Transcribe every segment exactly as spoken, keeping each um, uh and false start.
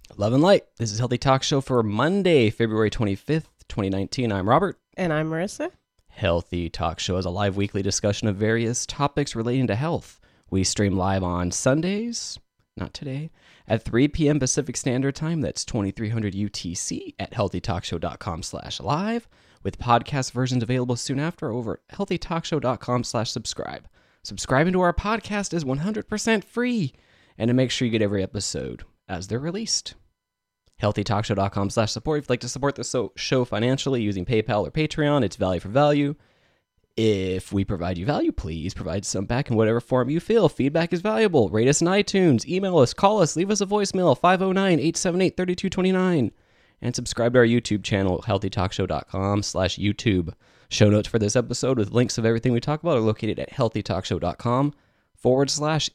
Love and Light. This is Healthy Talk Show for Monday, February twenty-fifth, twenty nineteen. I'm Robert. And I'm Marissa. Healthy Talk Show is a live weekly discussion of various topics relating to health. We stream live on Sundays, not today, at three p.m. Pacific Standard Time. That's twenty-three hundred U T C at healthytalkshow.com slash live, with podcast versions available soon after over at healthytalkshow.com slash subscribe. Subscribing to our podcast is one hundred percent free, and to make sure you get every episode as they're released. healthytalkshow.com slash support. If you'd like to support the show financially using PayPal or Patreon, it's value for value. If we provide you value, please provide some back in whatever form you feel. Feedback is valuable. Rate us on iTunes, email us, call us, leave us a voicemail, five oh nine, eight seven eight, three two two nine. And subscribe to our YouTube channel, healthytalkshow.com slash YouTube. Show notes for this episode with links of everything we talk about are located at healthytalkshow.com forward slash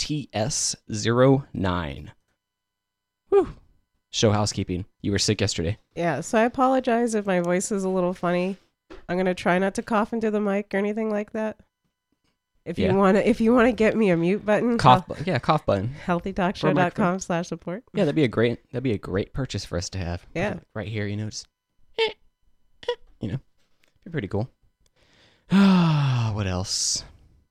HTS09. Whew. Show housekeeping. You were sick yesterday. Yeah, so I apologize if my voice is a little funny. I'm gonna try not to cough into the mic or anything like that. If Yeah. you wanna, if you wanna get me a mute button, Cough, bu- yeah, cough button. healthytalkshow.com slash support. Yeah, that'd be a great, that'd be a great purchase for us to have. Yeah. Right here, you know, just, eh, eh, you know, be pretty cool. What else?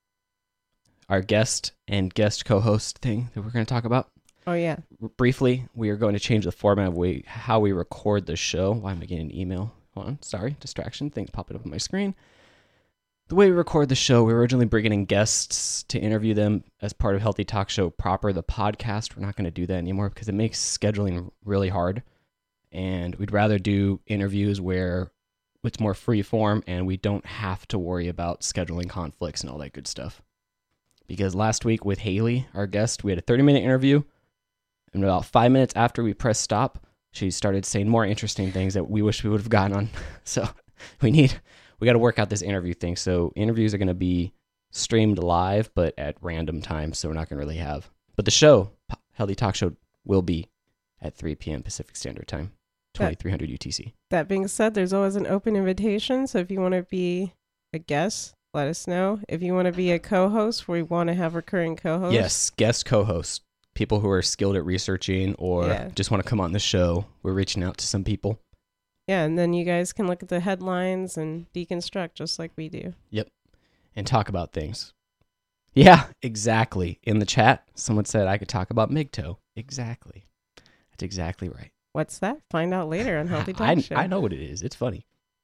Our guest and guest co-host thing that we're going to talk about. Oh yeah. Briefly, we are going to change the format of we, how we record the show. Why am I getting an email? Hold on, sorry, distraction. Things popping up on my screen. The way we record the show, we were originally bringing in guests to interview them as part of Healthy Talk Show proper, the podcast. We're not going to do that anymore because it makes scheduling really hard. And we'd rather do interviews where it's more free form and we don't have to worry about scheduling conflicts and all that good stuff. Because last week with Haley, our guest, we had a thirty minute interview. And about five minutes after we pressed stop, she started saying more interesting things that we wish we would have gotten on. So we need, we got to work out this interview thing. So interviews are going to be streamed live, but at random times. So we're not going to really have. But the show, Healthy Talk Show, will be at three p.m. Pacific Standard Time, twenty-three hundred U T C. That being said, there's always an open invitation. So if you want to be a guest, let us know. If you want to be a co-host, we want to have recurring co-hosts. Yes, guest co-host. People who are skilled at researching or Yeah. just want to come on the show. We're reaching out to some people. Yeah, and then you guys can look at the headlines and deconstruct just like we do. Yep. And talk about things. Yeah, exactly. In the chat, someone said I could talk about MGTOW. Exactly. That's exactly right. What's that? Find out later on Healthy Talk I, Show. I know what it is. It's funny.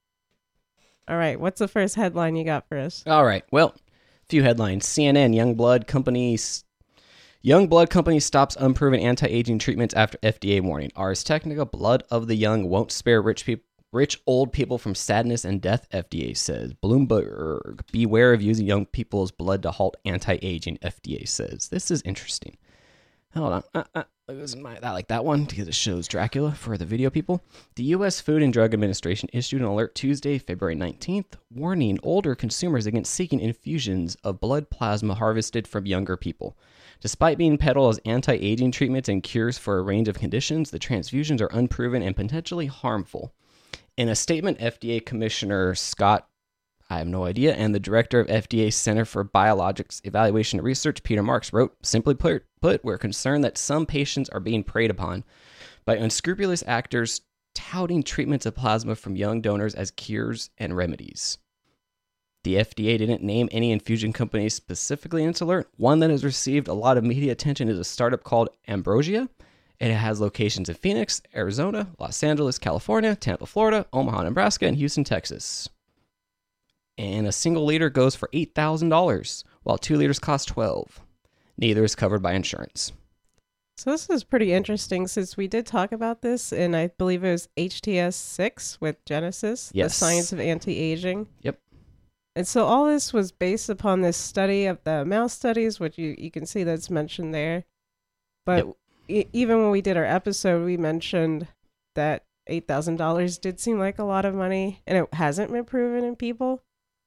All right, what's the first headline you got for us? All right. Well, a few headlines. C N N, Young Blood Companies... Young Blood Company stops unproven anti-aging treatments after F D A warning. Ars Technica, blood of the young won't spare rich people, rich old people from sadness and death, F D A says. Bloomberg, beware of using young people's blood to halt anti-aging, F D A says. This is interesting. Hold on. Uh, uh, my, I like that one because it shows Dracula for the video people. The U S Food and Drug Administration issued an alert Tuesday, February nineteenth, warning older consumers against seeking infusions of blood plasma harvested from younger people. Despite being peddled as anti-aging treatments and cures for a range of conditions, the transfusions are unproven and potentially harmful. In a statement, F D A Commissioner Scott, I have no idea, and the director of F D A Center for Biologics Evaluation and Research, Peter Marks, wrote, simply put, put, we're concerned that some patients are being preyed upon by unscrupulous actors touting treatments of plasma from young donors as cures and remedies. The F D A didn't name any infusion companies specifically in its alert. One that has received a lot of media attention is a startup called Ambrosia. It has locations in Phoenix, Arizona, Los Angeles, California, Tampa, Florida, Omaha, Nebraska, and Houston, Texas. And a single liter goes for eight thousand dollars, while two liters cost twelve dollars. Neither is covered by insurance. So this is pretty interesting since we did talk about this in, I believe it was H T S six with Genesis, Yes. the science of anti-aging. Yep. And so all this was based upon this study of the mouse studies, which you, you can see that's mentioned there. But Yep. e- even when we did our episode, we mentioned that eight thousand dollars did seem like a lot of money, and it hasn't been proven in people.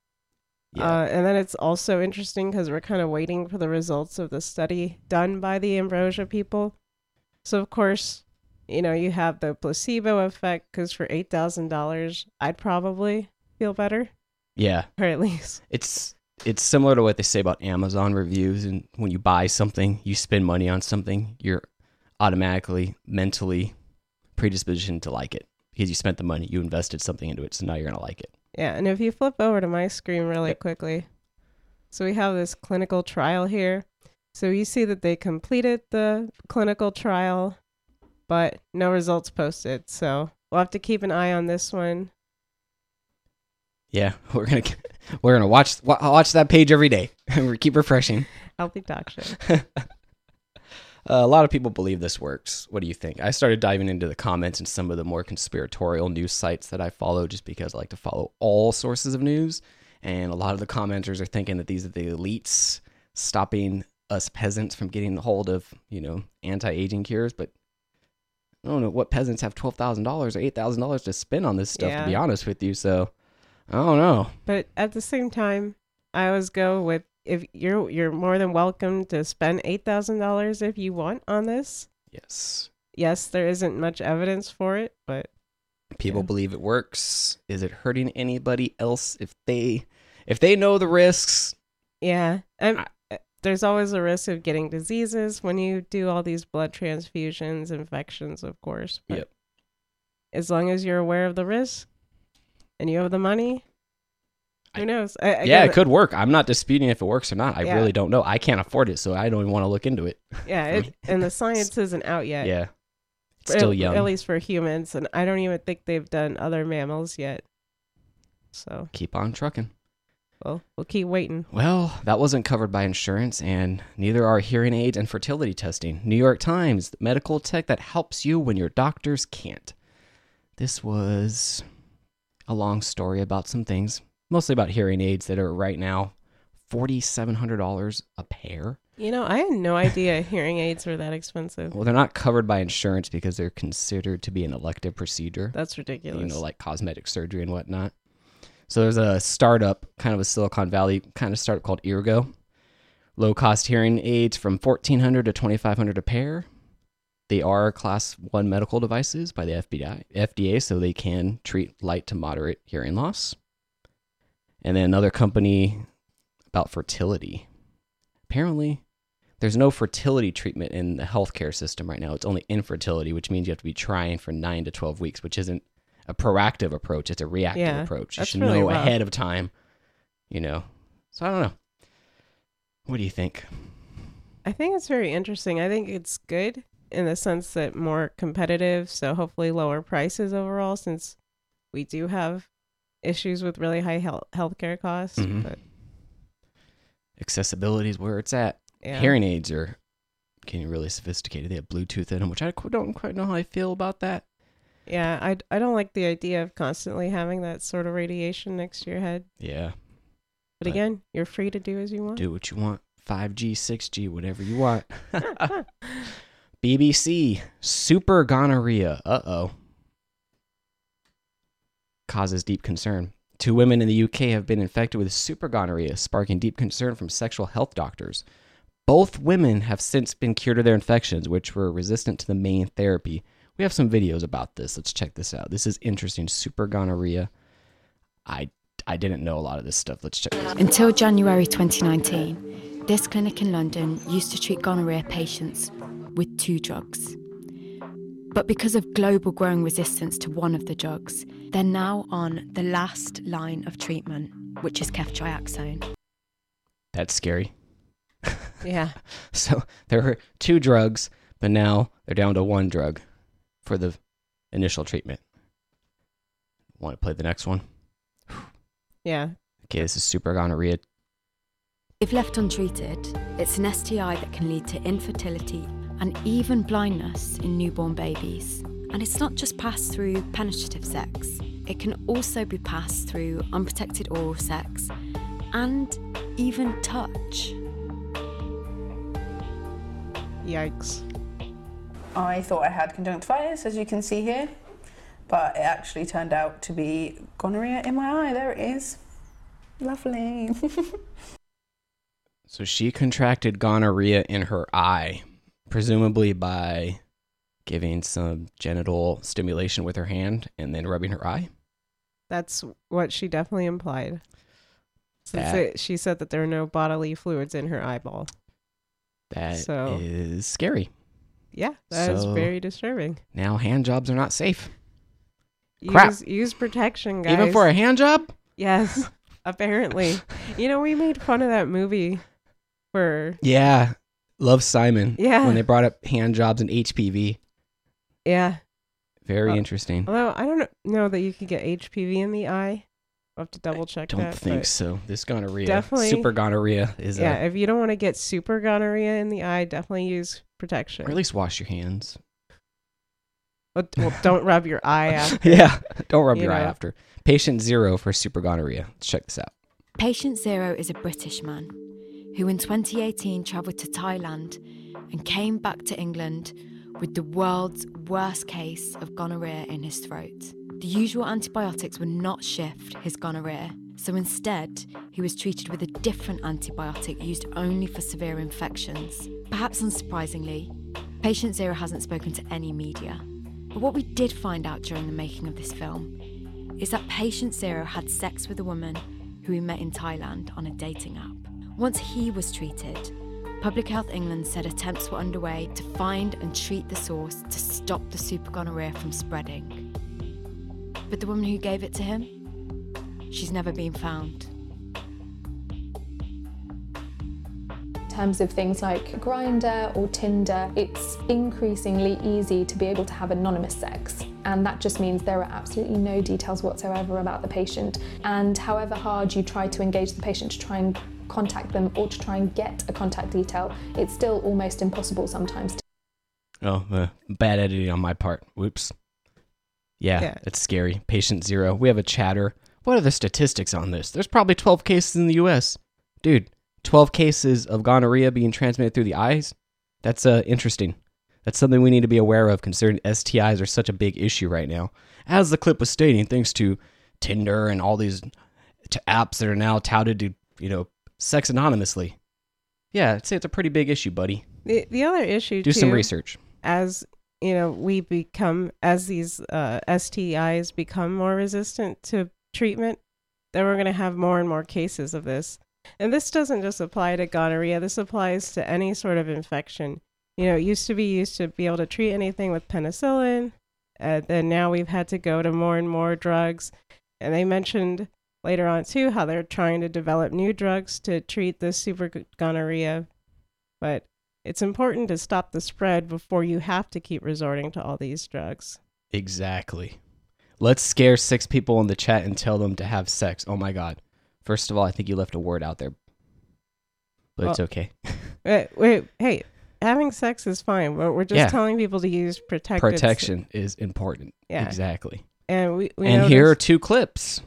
Yeah. Uh, and then it's also interesting because we're kind of waiting for the results of the study done by the Ambrosia people. So, of course, you know, you have the placebo effect because for eight thousand dollars, I'd probably feel better. yeah. Or at least. It's it's similar to what they say about Amazon reviews, and when you buy something, you spend money on something, you're automatically, mentally predispositioned to like it because you spent the money, you invested something into it, so now you're gonna like it. Yeah, and if you flip over to my screen really Yep. quickly, so we have this clinical trial here. So you see that they completed the clinical trial, but no results posted. So we'll have to keep an eye on this one. Yeah, we're gonna we're gonna watch wa- watch that page every day and we keep refreshing. Healthy Talk Show. uh, a lot of people believe this works. What do you think? I started diving into the comments and some of the more conspiratorial news sites that I follow, just because I like to follow all sources of news. And a lot of the commenters are thinking that these are the elites stopping us peasants from getting a hold of, you know, anti-aging cures. But I don't know what peasants have twelve thousand dollars or eight thousand dollars to spend on this stuff, Yeah. to be honest with you. So I don't know. But at the same time, I always go with, if you're you're more than welcome to spend eight thousand dollars if you want on this. Yes. Yes, there isn't much evidence for it, but People Yeah. believe it works. Is it hurting anybody else if they if they know the risks? yeah, I'm, I- uh, there's always a risk of getting diseases when you do all these blood transfusions, infections, of course. But Yep. as long as you're aware of the risk and you have the money, who I- knows? I, Yeah, again, it could work. I'm not disputing if it works or not. I Yeah. really don't know. I can't afford it, so I don't even want to look into it. Yeah, for it, me. and the science isn't out yet. Yeah. It's For- still young. At least for humans, and I don't even think they've done other mammals yet. So, Keep on trucking. well, we'll keep waiting. Well, that wasn't covered by insurance, and neither are hearing aids and fertility testing. New York Times, medical tech that helps you when your doctors can't. This was a long story about some things, mostly about hearing aids that are right now four thousand seven hundred dollars a pair. You know, I had no idea hearing aids were that expensive. Well, they're not covered by insurance because they're considered to be an elective procedure. That's ridiculous. You know, like cosmetic surgery and whatnot. So there's a startup, kind of a Silicon Valley kind of startup called Eargo. Low cost hearing aids from fourteen hundred dollars to twenty-five hundred dollars a pair. They are class one medical devices by the F B I, F D A, so they can treat light to moderate hearing loss. And then another company about fertility. Apparently, there's no fertility treatment in the healthcare system right now. It's only infertility, which means you have to be trying for nine to twelve weeks, which isn't a proactive approach. It's a reactive Yeah, approach. You that's should really know rough. ahead of time, you know. So I don't know. What do you think? I think it's very interesting. I think it's good in the sense that more competitive, so hopefully lower prices overall, since we do have issues with really high health healthcare costs. Mhm. But Accessibility is where it's at. yeah, Hearing aids are getting really sophisticated. They have Bluetooth in them, which I qu- don't quite know how I feel about that. yeah, I I don't like the idea of constantly having that sort of radiation next to your head. Yeah. But But- again, you're free to do as you want. Do what you want. five G, six G, whatever you want. B B C, super gonorrhea. Uh-oh. Causes deep concern. Two women in the U K have been infected with super gonorrhea, sparking deep concern from sexual health doctors. Both women have since been cured of their infections, which were resistant to the main therapy. We have some videos about this. Let's check this out. This is interesting. Super gonorrhea. I, I didn't know a lot of this stuff. Let's check this out. Until January twenty nineteen, this clinic in London used to treat gonorrhea patients with two drugs. But because of global growing resistance to one of the drugs, they're now on the last line of treatment, which is ceftriaxone. That's scary. Yeah, So there were two drugs, but now they're down to one drug for the initial treatment. Want to play the next one? yeah. Okay, this is super gonorrhea. If left untreated, it's an S T I that can lead to infertility and even blindness in newborn babies. And it's not just passed through penetrative sex, it can also be passed through unprotected oral sex and even touch. Yikes. I thought I had conjunctivitis, as you can see here, but it actually turned out to be gonorrhea in my eye. There it is. Lovely. So she contracted gonorrhea in her eye, presumably by giving some genital stimulation with her hand and then rubbing her eye. That's what she definitely implied. Since That- it, she said that there are no bodily fluids in her eyeball. That is So- scary. Yeah, that is So- very disturbing. Now hand jobs are not safe. Use, Crap. use protection, guys. Even for a hand job? Yes, apparently. You know, we made fun of that movie for, Yeah. Love Simon. Yeah. When they brought up hand jobs and H P V. yeah. Very Uh, interesting. Although I don't know that you could get H P V in the eye. I'll have to double check Don't that. think but so. This gonorrhea, Definitely- super gonorrhea, is Yeah, a, if you don't want to get super gonorrhea in the eye, definitely use protection. or at least wash your hands. But, well, don't rub your eye after. Yeah, don't rub You your eye know. after. Patient zero for super gonorrhea. Let's check this out. Patient Zero is a British man who in twenty eighteen travelled to Thailand and came back to England with the world's worst case of gonorrhea in his throat. The usual antibiotics would not shift his gonorrhea, so instead, he was treated with a different antibiotic used only for severe infections. Perhaps unsurprisingly, Patient Zero hasn't spoken to any media. But what we did find out during the making of this film is that Patient Zero had sex with a woman who he met in Thailand on a dating app. Once he was treated, Public Health England said attempts were underway to find and treat the source to stop the super gonorrhea from spreading. But the woman who gave it to him, she's never been found. In terms of things like Grindr or Tinder, it's increasingly easy to be able to have anonymous sex. And that just means there are absolutely no details whatsoever about the patient. And however hard you try to engage the patient to try and contact them or to try and get a contact detail, it's still almost impossible sometimes. Oh, uh, bad editing on my part. Whoops. Yeah, Yeah. it's scary. Patient zero. We have a chatter. What are the statistics on this? There's probably twelve cases in the U S. Dude, twelve cases of gonorrhea being transmitted through the eyes? That's uh, interesting. That's something we need to be aware of, considering S T Is are such a big issue right now. As the clip was stating, thanks to Tinder and all these t- apps that are now touted to, you know, sex anonymously. Yeah, I'd say it's a pretty big issue, buddy. The, the other issue, Do too, some research. as you know, we become, as these uh, S T Is become more resistant to treatment, then we're going to have more and more cases of this. And this doesn't just apply to gonorrhea. This applies to any sort of infection. You know, it used to be used to be able to treat anything with penicillin. And then now we've had to go to more and more drugs. And they mentioned later on, too, how they're trying to develop new drugs to treat this super gonorrhea. But it's important to stop the spread before you have to keep resorting to all these drugs. Exactly. Let's scare six people in the chat and tell them to have sex. Oh my god. First of all, I think you left a word out there. But it's Well, okay. Wait, wait, hey, having sex is fine. But we're just Yeah. telling people to use protective. Protection is important. Yeah. Exactly. And we, we And here are noticed- two clips.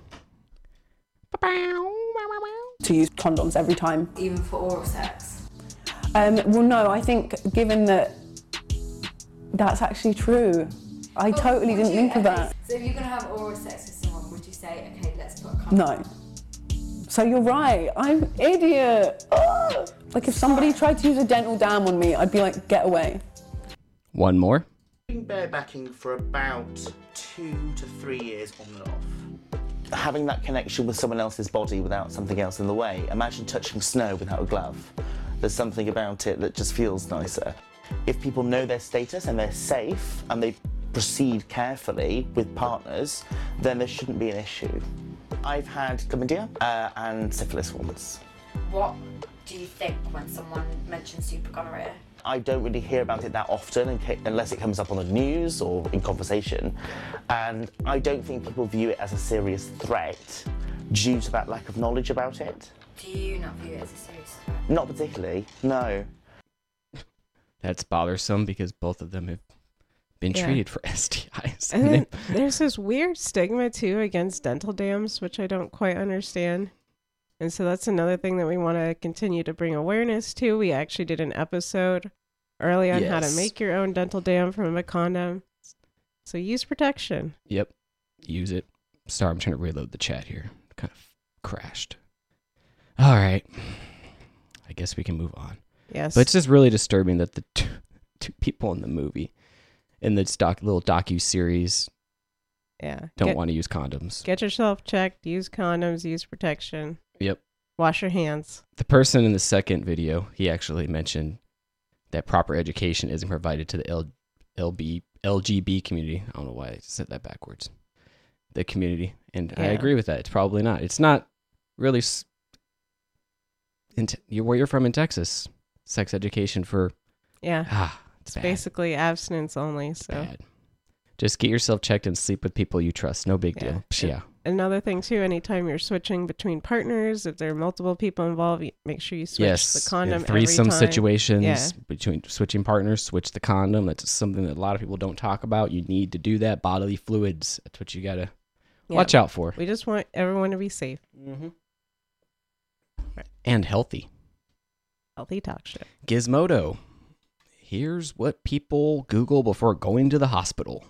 To use condoms every time. Even for oral sex? Um, well, no, I think given that that's actually true, I totally didn't think of that. So if you're going to have oral sex with someone, would you say, okay, let's put a condom? No. So you're right. I'm an idiot. Ugh. Like if somebody tried to use a dental dam on me, I'd be like, get away. One more. Been barebacking for about two to three years on and off. Having that connection with someone else's body without something else in the way. Imagine touching snow without a glove. There's something about it that just feels nicer. If people know their status and they're safe and they proceed carefully with partners, then there shouldn't be an issue. I've had chlamydia uh, and syphilis once. What do you think when someone mentions super gonorrhea? I don't really hear about it that often in ca- unless it comes up on the news or in conversation. And I don't think people view it as a serious threat due to that lack of knowledge about it. Do you not view it as a serious threat? Not particularly, no. That's bothersome because both of them have been Yeah. treated for S T Is. And And then they- there's this weird stigma too against dental dams, which I don't quite understand. And so that's another thing that we want to continue to bring awareness to. We actually did an episode early on how to Yes. make your own dental dam from a condom. So use protection. Yep. Use it. Sorry, I'm trying to reload the chat here. Kind of crashed. All right. I guess we can move on. Yes. But it's just really disturbing that the two, two people in the movie, in this doc, little docu-series, yeah. don't Get, want to use condoms. get yourself checked. Use condoms. Use protection. Yep. Wash your hands. The person in the second video, he actually mentioned that proper education isn't provided to the L, LB, L G B community. I don't know why I said that backwards. The community. And I Yeah. agree with that. It's probably not. It's not really s- in te- you're where you're from in Texas. Sex education for Yeah. ah, it's It's bad. basically abstinence only. So Bad. Just get yourself checked and sleep with people you trust. No big Yeah. deal. Psh, yeah. another thing too, anytime you're switching between partners, if there are multiple people involved, you- make sure you switch Yes. the condom in every threesome time. situations Yeah. between switching partners, switch the condom. That's something that a lot of people don't talk about. You need to do that. Bodily fluids. That's what you gotta Yeah. watch out for. We just want everyone to be safe. Mm-hmm. And healthy. Healthy talk show. Gizmodo. Here's what people Google before going to the hospital.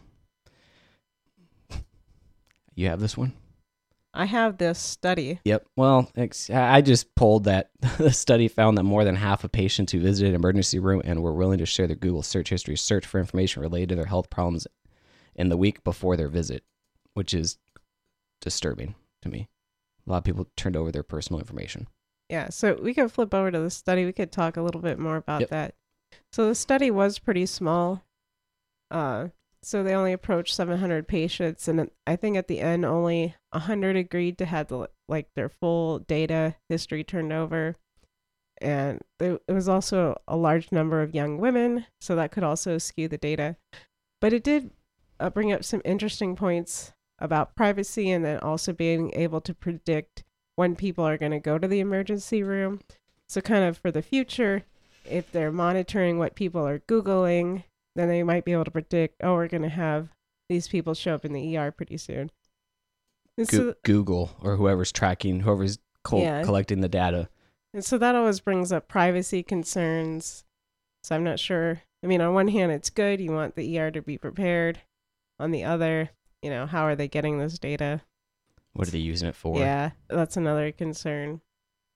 You have this one? I have this study. Yep. Well, ex- I just pulled that. The study found that more than half of patients who visited an emergency room and were willing to share their Google search history search for information related to their health problems in the week before their visit, which is disturbing to me. A lot of people turned over their personal information. Yeah, so we could flip over to the study. We could talk a little bit more about Yep. that. So the study was pretty small. Uh, so they only approached seven hundred patients, and I think at the end only one hundred agreed to have the, like their full data history turned over. And there, it was also a large number of young women, so that could also skew the data. But it did uh, bring up some interesting points about privacy and then also being able to predict when people are going to go to the emergency room. So kind of for the future, if they're monitoring what people are Googling, then they might be able to predict, oh, we're going to have these people show up in the E R pretty soon. And Go- so, Google or whoever's tracking, whoever's col- Yeah. collecting the data. and so that always brings up privacy concerns. So I'm not sure. I mean, on one hand, it's good. You want the E R to be prepared. On the other, you know, how are they getting this data? What are they using it for? Yeah, that's another concern.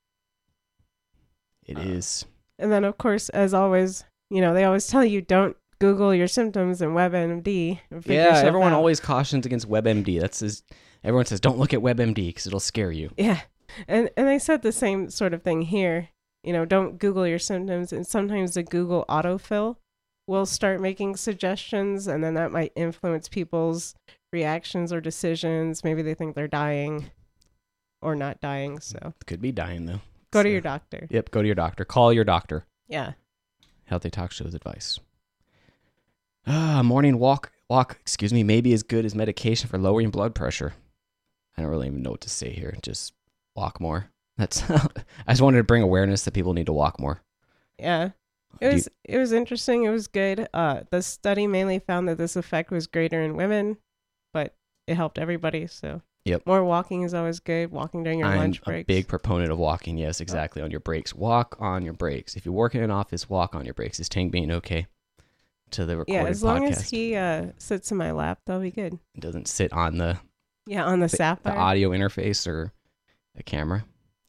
It Uh, is. And then, of course, as always, you know, they always tell you don't Google your symptoms in WebMD. and figure Yeah, yourself everyone out. always cautions against WebMD. That's his, everyone says, don't look at WebMD because it'll scare you. Yeah, and and they said the same sort of thing here. You know, don't Google your symptoms, and sometimes the Google autofill will start making suggestions, and then that might influence people's reactions or decisions. Maybe they think they're dying or not dying. So Could be dying though. go to So- your doctor. Yep, go to your doctor. Call your doctor. Yeah. Healthy Talk Show's advice. Ah, morning walk, walk, excuse me, maybe as good as medication for lowering blood pressure. I don't really even know what to say here. Just walk more. That's. I just wanted to bring awareness that people need to walk more. Yeah. Do It you- was it was interesting. It was good. Uh, the study mainly found that this effect was greater in women, but it helped everybody. So Yep. more walking is always good. Walking during your I'm lunch a breaks. big proponent of walking. Yes, exactly. On your breaks. Walk on your breaks. If you work in an office, walk on your breaks. Is Tang being okay to the recorded Yeah, as long podcast? as he uh, sits in my lap, that'll be good. It doesn't sit on the, Yeah, on the, the, the sapphire. audio interface or a camera.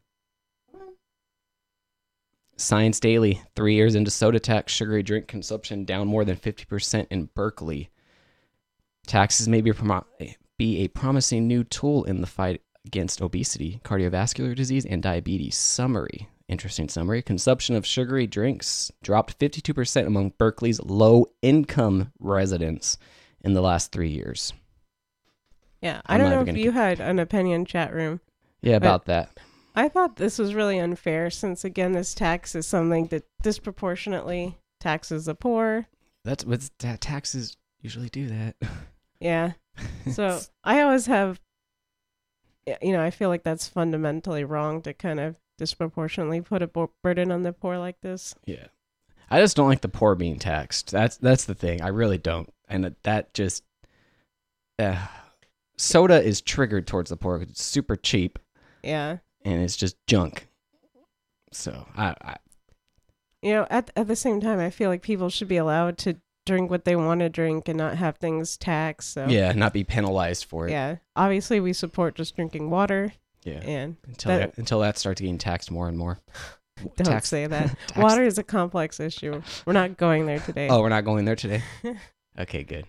Science Daily, three years into soda tax, sugary drink consumption down more than fifty percent in Berkeley. Taxes may be, promo- be a promising new tool in the fight against obesity, cardiovascular disease, and diabetes. Summary. Interesting summary. Consumption of sugary drinks dropped fifty-two percent among Berkeley's low-income residents in the last three years. Yeah, I I'm don't not know even if gonna you had an opinion chat room. Yeah, about that. I thought this was really unfair since, again, this tax is something that disproportionately taxes the poor. That's what ta- taxes usually do that. Yeah. So I always have, y- you know, I feel like that's fundamentally wrong to kind of disproportionately put a bo- burden on the poor like this. Yeah. I just don't like the poor being taxed. That's that's the thing. I really don't. And that, that just uh, soda is triggered towards the poor 'cause it's super cheap Yeah. and it's just junk. So, I, I You know, at at the same time, I feel like people should be allowed to drink what they want to drink and not have things taxed. So yeah, not be penalized for it. yeah. Obviously, we support just drinking water, Yeah. and Until that- that, until that starts getting taxed more and more. don't Tax- say that. tax- Water is a complex issue. We're not going there today. Oh, we're not going there today? Okay, good.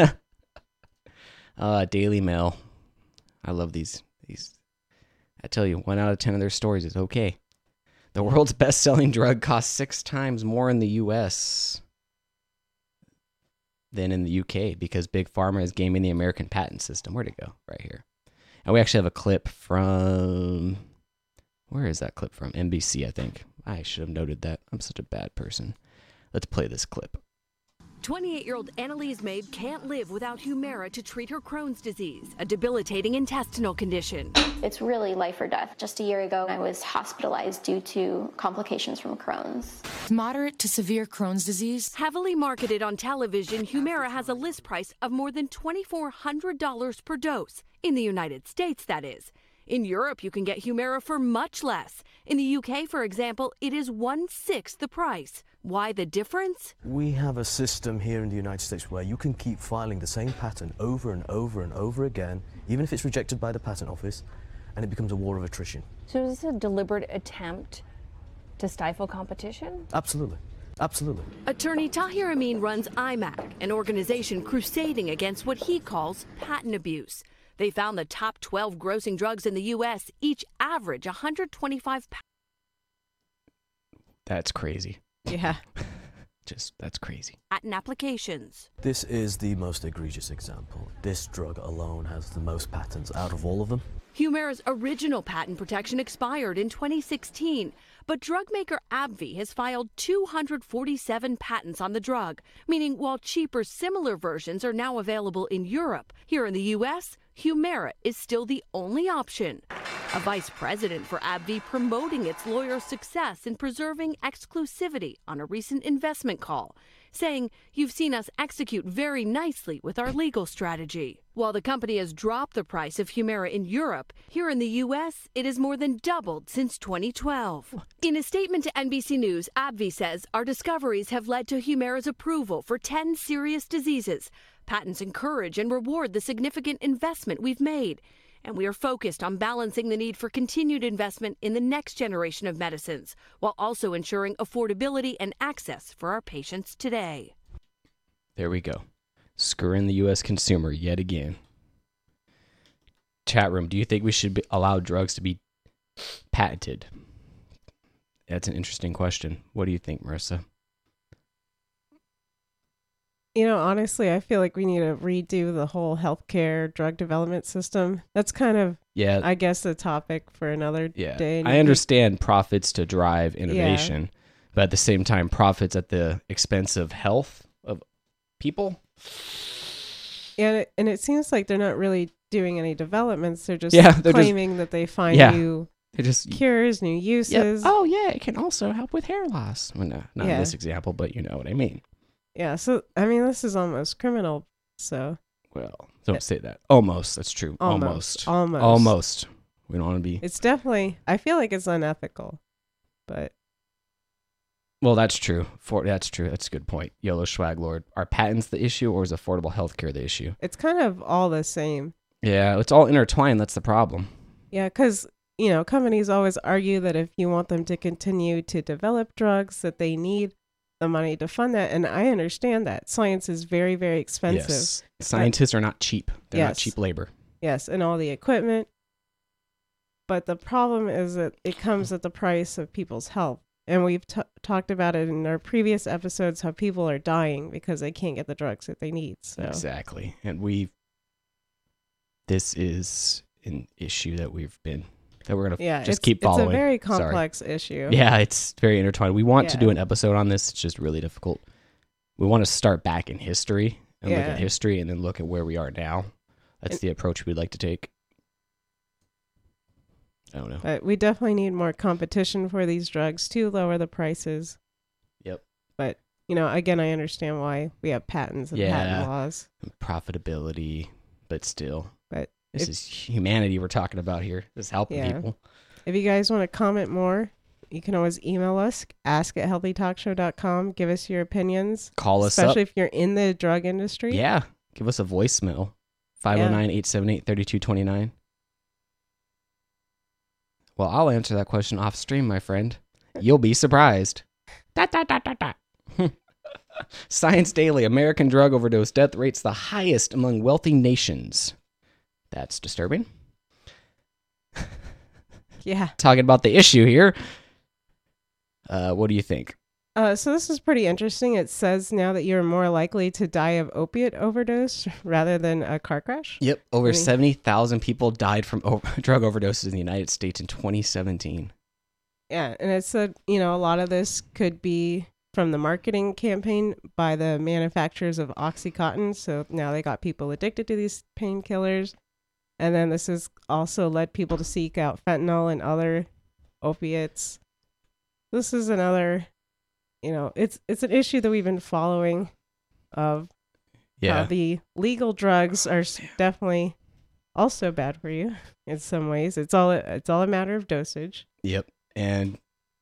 uh, Daily Mail. I love these. These. I tell you, one out of ten of their stories is okay. The world's best-selling drug costs six times more in the U S than in the U K because Big Pharma is gaming the American patent system. Where'd it go? Right here. And we actually have a clip from... Where is that clip from? N B C, I think. I should have noted that. I'm such a bad person. Let's play this clip. twenty-eight-year-old Annalise Mabe can't live without Humira to treat her Crohn's disease, a debilitating intestinal condition. It's really life or death. Just a year ago, I was hospitalized due to complications from Crohn's. Moderate to severe Crohn's disease. Heavily marketed on television, Humira has a list price of more than two thousand four hundred dollars per dose. In the United States, that is. In Europe, you can get Humira for much less. In the U K, for example, it is one-sixth the price. Why the difference? We have a system here in the United States where you can keep filing the same patent over and over and over again, even if it's rejected by the patent office, and it becomes a war of attrition. So is this a deliberate attempt to stifle competition? Absolutely. Absolutely. Attorney Tahir Amin runs I M A C, an organization crusading against what he calls patent abuse. They found the top twelve grossing drugs in the U S each average one hundred twenty-five pounds. That's crazy. Yeah. Just, that's crazy. Patent applications. This is the most egregious example. This drug alone has the most patents out of all of them. Humira's original patent protection expired in twenty sixteen, but drug maker AbbVie has filed two hundred forty-seven patents on the drug, meaning while cheaper similar versions are now available in Europe, here in the U S, Humira is still the only option. A vice president for AbbVie promoting its lawyer's success in preserving exclusivity on a recent investment call, saying, "You've seen us execute very nicely with our legal strategy." While the company has dropped the price of Humira in Europe, here in the U S, it has more than doubled since twenty twelve. In a statement to N B C News, AbbVie says, "Our discoveries have led to Humira's approval for ten serious diseases. Patents encourage and reward the significant investment we've made. And we are focused on balancing the need for continued investment in the next generation of medicines, while also ensuring affordability and access for our patients today." There we go. Screwing the U S consumer yet again. Chat room, do you think we should be, allow drugs to be patented? That's an interesting question. What do you think, Marissa? You know, honestly, I feel like we need to redo the whole healthcare drug development system. That's kind of, yeah, I guess, a topic for another yeah. day. I understand profits to drive innovation, yeah. but at the same time, profits at the expense of health of people. And it, and it seems like they're not really doing any developments. They're just yeah, they're claiming just, that they find yeah. new they just, cures, new uses. Yep. Oh, yeah, it can also help with hair loss. Well, no, not yeah. in this example, but you know what I mean. Yeah, so, I mean, this is almost criminal, so. Well, don't it, say that. Almost, that's true. Almost. Almost. Almost. Almost. We don't want to be. It's definitely, I feel like it's unethical, but. Well, that's true. For That's true. That's a good point. Yellow Swag Lord. Are patents the issue or is affordable healthcare the issue? It's kind of all the same. Yeah, it's all intertwined. That's the problem. Yeah, because, you know, companies always argue that if you want them to continue to develop drugs, that they need the money to fund that, and I understand that science is very, very expensive. Yes. Scientists are not cheap. They're yes. not cheap labor. Yes, and all the equipment. But the problem is that it comes at the price of people's health, and we've t- talked about it in our previous episodes how people are dying because they can't get the drugs that they need. So exactly, and we. This is an issue that we've been. That we're going to yeah, just keep following. It's a very complex Sorry. issue. Yeah, it's very intertwined. We want yeah. to do an episode on this. It's just really difficult. We want to start back in history and yeah. look at history and then look at where we are now. That's and, the approach we'd like to take. I don't know. But we definitely need more competition for these drugs to lower the prices. Yep. But, you know, again, I understand why we have patents and yeah. patent laws. And profitability, but still. But This if, is humanity we're talking about here. This is helping yeah. people. If you guys want to comment more, you can always email us, ask at healthy talk show dot com. Give us your opinions. Call us especially up. if you're in the drug industry. Yeah. Give us a voicemail. five oh nine, eight seven eight, three two two nine. Well, I'll answer that question off stream, my friend. You'll be surprised. Da, da, da, da, da. Science Daily. American drug overdose death rates the highest among wealthy nations. That's disturbing. Yeah. Talking about the issue here. Uh, what do you think? Uh, so this is pretty interesting. It says now that you're more likely to die of opiate overdose rather than a car crash. Yep. Over I mean- seventy thousand people died from o- drug overdoses in the United States in twenty seventeen. Yeah, and it said, you know, a lot of this could be from the marketing campaign by the manufacturers of OxyContin. So now they got people addicted to these painkillers. And then this has also led people to seek out fentanyl and other opiates. This is another, you know, it's it's an issue that we've been following of Yeah. how the legal drugs are s- definitely also bad for you in some ways. It's all it's all a matter of dosage. Yep. And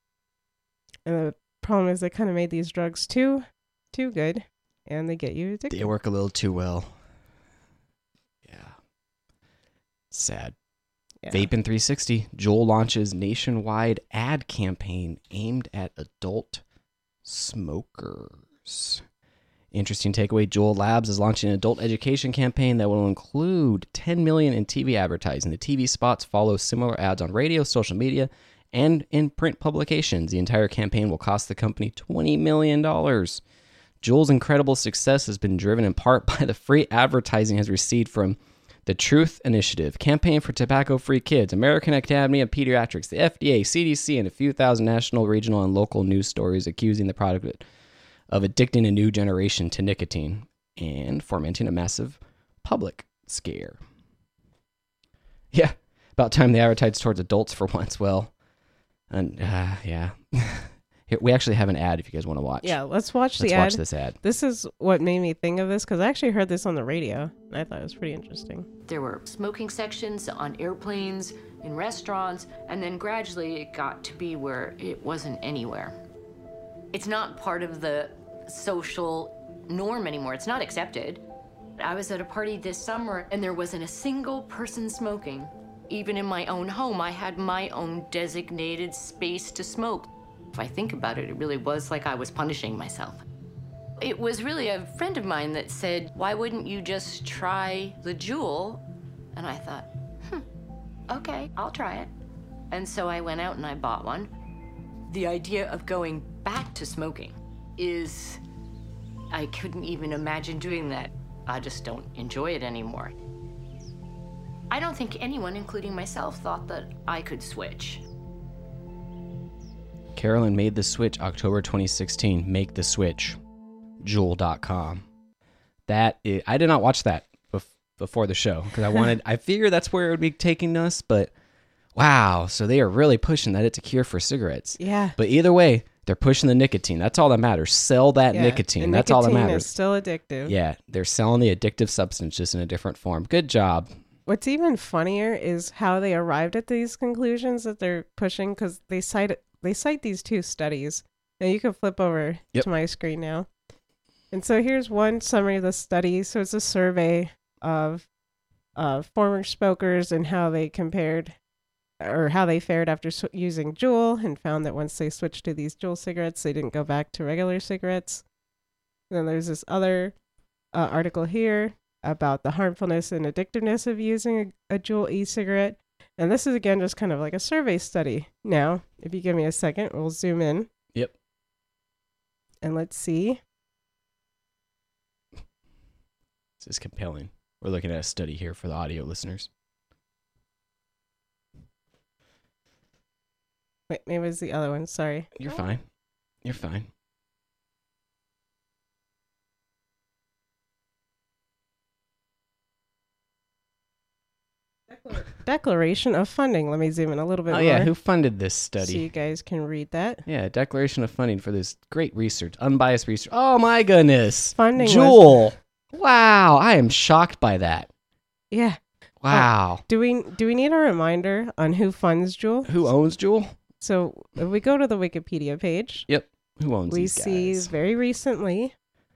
And the problem is they kind of made these drugs too, too good, and they get you addicted. they work a little too well. Yeah. Sad. Yeah. Vapin three sixty. Juul launches nationwide ad campaign aimed at adult smokers. Interesting takeaway. Juul Labs is launching an adult education campaign that will include ten million dollars in T V advertising. The T V spots follow similar ads on radio, social media, and in print publications. The entire campaign will cost the company twenty million dollars. Juul's incredible success has been driven in part by the free advertising it has received from the Truth Initiative, Campaign for Tobacco-Free Kids, American Academy of Pediatrics, the F D A, C D C, and a few thousand national, regional, and local news stories accusing the product of addicting a new generation to nicotine and fomenting a massive public scare. Yeah, about time they advertised towards adults for once. Well, and uh, yeah. Here, we actually have an ad if you guys want to watch. Yeah, let's watch Let's the ad. watch this ad. This is what made me think of this, because I actually heard this on the radio, and I thought it was pretty interesting. There were smoking sections on airplanes, in restaurants, and then gradually it got to be where it wasn't anywhere. It's not part of the social norm anymore. It's not accepted. I was at a party this summer, and there wasn't a single person smoking. Even in my own home, I had my own designated space to smoke. If I think about it, it really was like I was punishing myself. It was really a friend of mine that said, why wouldn't you just try the Juul? And I thought, hmm, okay, I'll try it. And so I went out and I bought one. The idea of going back to smoking is, I couldn't even imagine doing that. I just don't enjoy it anymore. I don't think anyone, including myself, thought that I could switch. Carolyn made the switch October twenty sixteen. Make the switch. Juul dot com. That is, I did not watch that bef- before the show because I wanted, I figured that's where it would be taking us, but wow. So they are really pushing that it's a cure for cigarettes. Yeah. But either way, they're pushing the nicotine. That's all that matters. Sell that Yeah, nicotine. and That's all that nicotine matters. is still addictive. Yeah. They're selling the addictive substance just in a different form. Good job. What's even funnier is how they arrived at these conclusions that they're pushing, because they cite they cite these two studies. Now you can flip over Yep. to my screen now. And so here's one summary of the study. So it's a survey of uh, former smokers and how they compared or how they fared after sw- using Juul, and found that once they switched to these Juul cigarettes, they didn't go back to regular cigarettes. And then there's this other uh, article here about the harmfulness and addictiveness of using a, a Juul e-cigarette. And this is, again, just kind of like a survey study. Now, if you give me a second, we'll zoom in. Yep. And let's see. This is compelling. We're looking at a study here for the audio listeners. Wait, maybe it was the other one. Sorry. You're fine. You're fine. Declaration of funding. Let me zoom in a little bit Oh, more. yeah. Who funded this So study? you guys can read that. Yeah, declaration of funding for this great research, unbiased research. Oh my goodness. Funding was- Juul. Wow, I am shocked by that. Yeah. Wow. Uh, do we do we need a reminder on who funds Juul? Who owns Juul? So if we go to the Wikipedia page, Yep. Who owns we these see guys? very recently,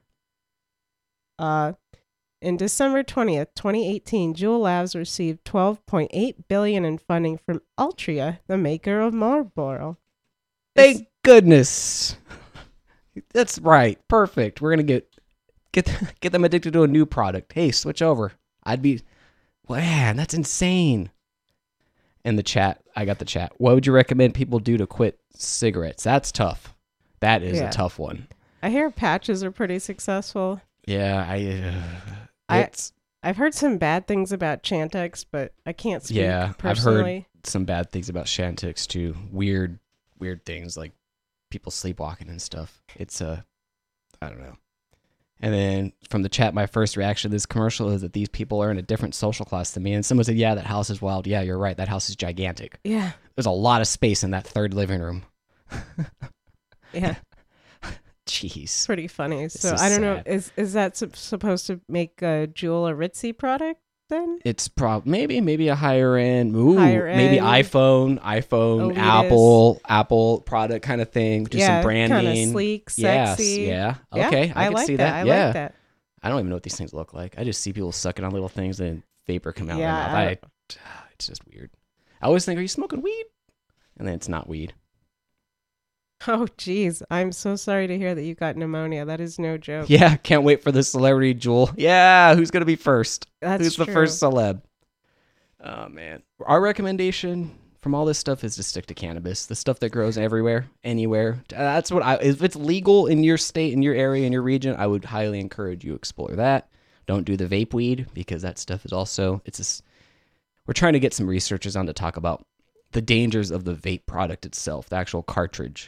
uh, in December twentieth, twenty eighteen, Juul Labs received twelve point eight billion dollars in funding from Altria, the maker of Marlboro. Thank goodness. That's right. Perfect. We're going to get get get them addicted to a new product. Hey, switch over. I'd be, man, that's insane. In the chat, I got the chat. What would you recommend people do to quit cigarettes? That's tough. That is Yeah. a tough one. I hear patches are pretty successful. Yeah, I. Uh, it's I I've heard some bad things about Chantix, but I can't speak yeah. I've personally. heard some bad things about Chantix too. Weird, weird things like people sleepwalking and stuff. It's a, uh, I don't know. And then from the chat, my first reaction to this commercial is that these people are in a different social class than me. And someone said, yeah, that house is wild. Yeah, you're right. That house is gigantic. Yeah. There's a lot of space in that third living room. Yeah. Jeez. Pretty funny. This So is I don't know. sad. Is is that sup- supposed to make a Jewel a ritzy product then? It's prob maybe maybe a higher end, ooh, Higher maybe end. iPhone, iPhone, Elitist. Apple, Apple product kind of thing. Do Yeah, some branding, kinda sleek, Yes, sexy. yeah, Yeah, okay, I, I can like see that. that. I yeah, like that. I don't even know what these things look like. I just see people sucking on little things and vapor come out Yeah, of their mouth. I, it's just weird. I always think, are you smoking weed? And then it's not weed. Oh, geez. I'm so sorry to hear that you got pneumonia. That is no joke. Yeah, can't wait for the celebrity Jewel. Yeah, who's gonna be first? That's Who's the true. first celeb? Oh man, our recommendation from all this stuff is to stick to cannabis, the stuff that grows everywhere, anywhere. Uh, That's what I. If it's legal in your state, in your area, in your region, I would highly encourage you explore that. Don't do the vape weed because that stuff is also it's. A, s- we're trying to get some researchers on to talk about the dangers of the vape product itself, the actual cartridge.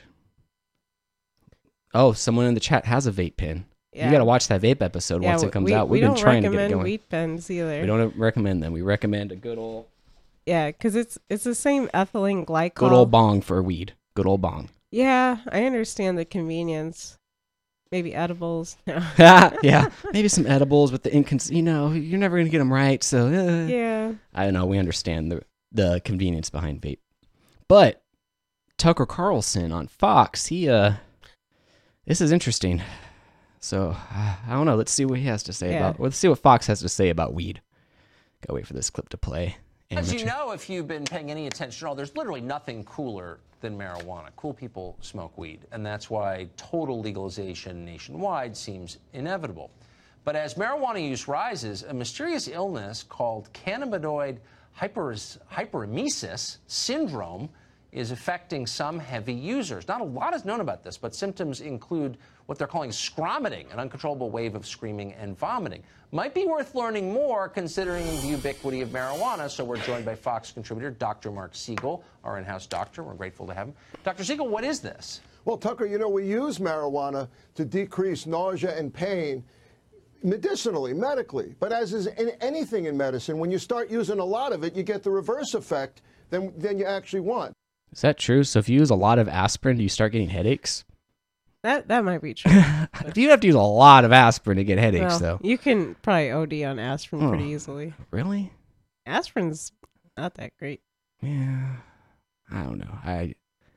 Oh, someone in the chat has a vape pen. Yeah. You got to watch that vape episode Yeah, once it comes we, out. we We've been don't trying to get it recommend going. wheat pens either. We don't recommend them. We recommend a good old, Yeah, because it's it's the same ethylene glycol. good old bong for weed. Good old bong. Yeah, I understand the convenience. Maybe edibles. No. Yeah, maybe some edibles with the incons. You know, you're never gonna get them right. So uh, Yeah. I don't know. We understand the the convenience behind vape, but Tucker Carlson on Fox, he uh, this is interesting. So uh, I don't know. Let's see what he has to say Yeah. about. Let's see what Fox has to say about weed. Gotta wait for this clip to play. As you Amateur. know, if you've been paying any attention at all, there's literally nothing cooler than marijuana. Cool people smoke weed, and that's why total legalization nationwide seems inevitable. But as marijuana use rises, a mysterious illness called cannabinoid hyper, hyperemesis syndrome is affecting some heavy users. Not a lot is known about this, but symptoms include what they're calling scromiting, an uncontrollable wave of screaming and vomiting. Might be worth learning more considering the ubiquity of marijuana, so we're joined by Fox contributor Doctor Mark Siegel, our in-house doctor. We're grateful to have him. Doctor Siegel, what is this? Well, Tucker, you know, we use marijuana to decrease nausea and pain medicinally, medically. But as is in anything in medicine, when you start using a lot of it, you get the reverse effect than, than you actually want. Is that true? So if you use a lot of aspirin, do you start getting headaches? That that might be true. You have to use a lot of aspirin to get headaches, Well, though. you can probably O D on aspirin pretty Oh, easily. Really? Aspirin's not that great. Yeah. I don't know. I,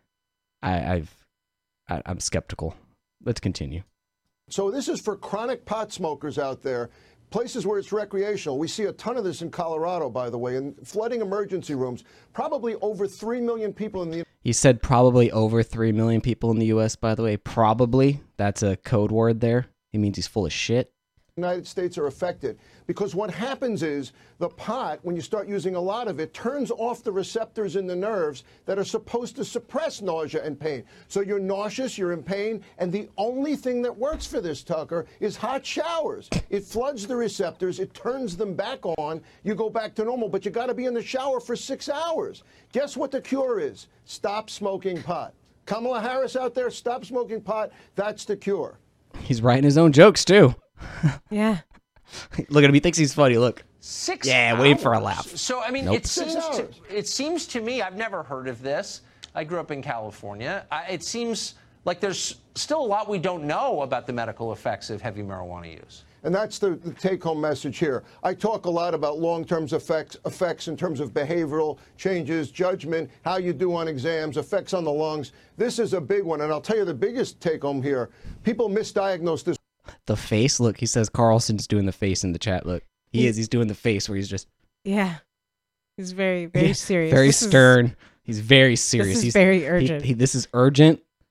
I, I've, I, I'm skeptical. Let's continue. So this is for chronic pot smokers out there, places where it's recreational. We see a ton of this in Colorado, by the way, in flooding emergency rooms. Probably over three million people in the He said probably over three million people in the U S, by the way. Probably. That's a code word there. He means he's full of shit. United States are affected. Because what happens is the pot, when you start using a lot of it, turns off the receptors in the nerves that are supposed to suppress nausea and pain. So you're nauseous, you're in pain, and the only thing that works for this, Tucker, is hot showers. It floods the receptors, it turns them back on, you go back to normal, but you got to be in the shower for six hours. Guess what the cure is? Stop smoking pot. Kamala Harris out there, stop smoking pot. That's the cure. He's writing his own jokes, too. Yeah. Look at him. He thinks he's funny. Look. Six Yeah, hours. waiting for a laugh. So, I mean, Nope. it, seems to, it seems to me, I've never heard of this. I grew up in California. I, it seems like there's still a lot we don't know about the medical effects of heavy marijuana use. And that's the, the take-home message here. I talk a lot about long-term effects, effects in terms of behavioral changes, judgment, how you do on exams, effects on the lungs. This is a big one, and I'll tell you the biggest take-home here. People misdiagnose this. The face? Look, he says Carlson's doing the face in the chat. Look. He is. He's doing the face where he's just... Yeah. He's very, very serious. Very This is- stern. He's very serious. is he's very he- urgent. he- this is urgent.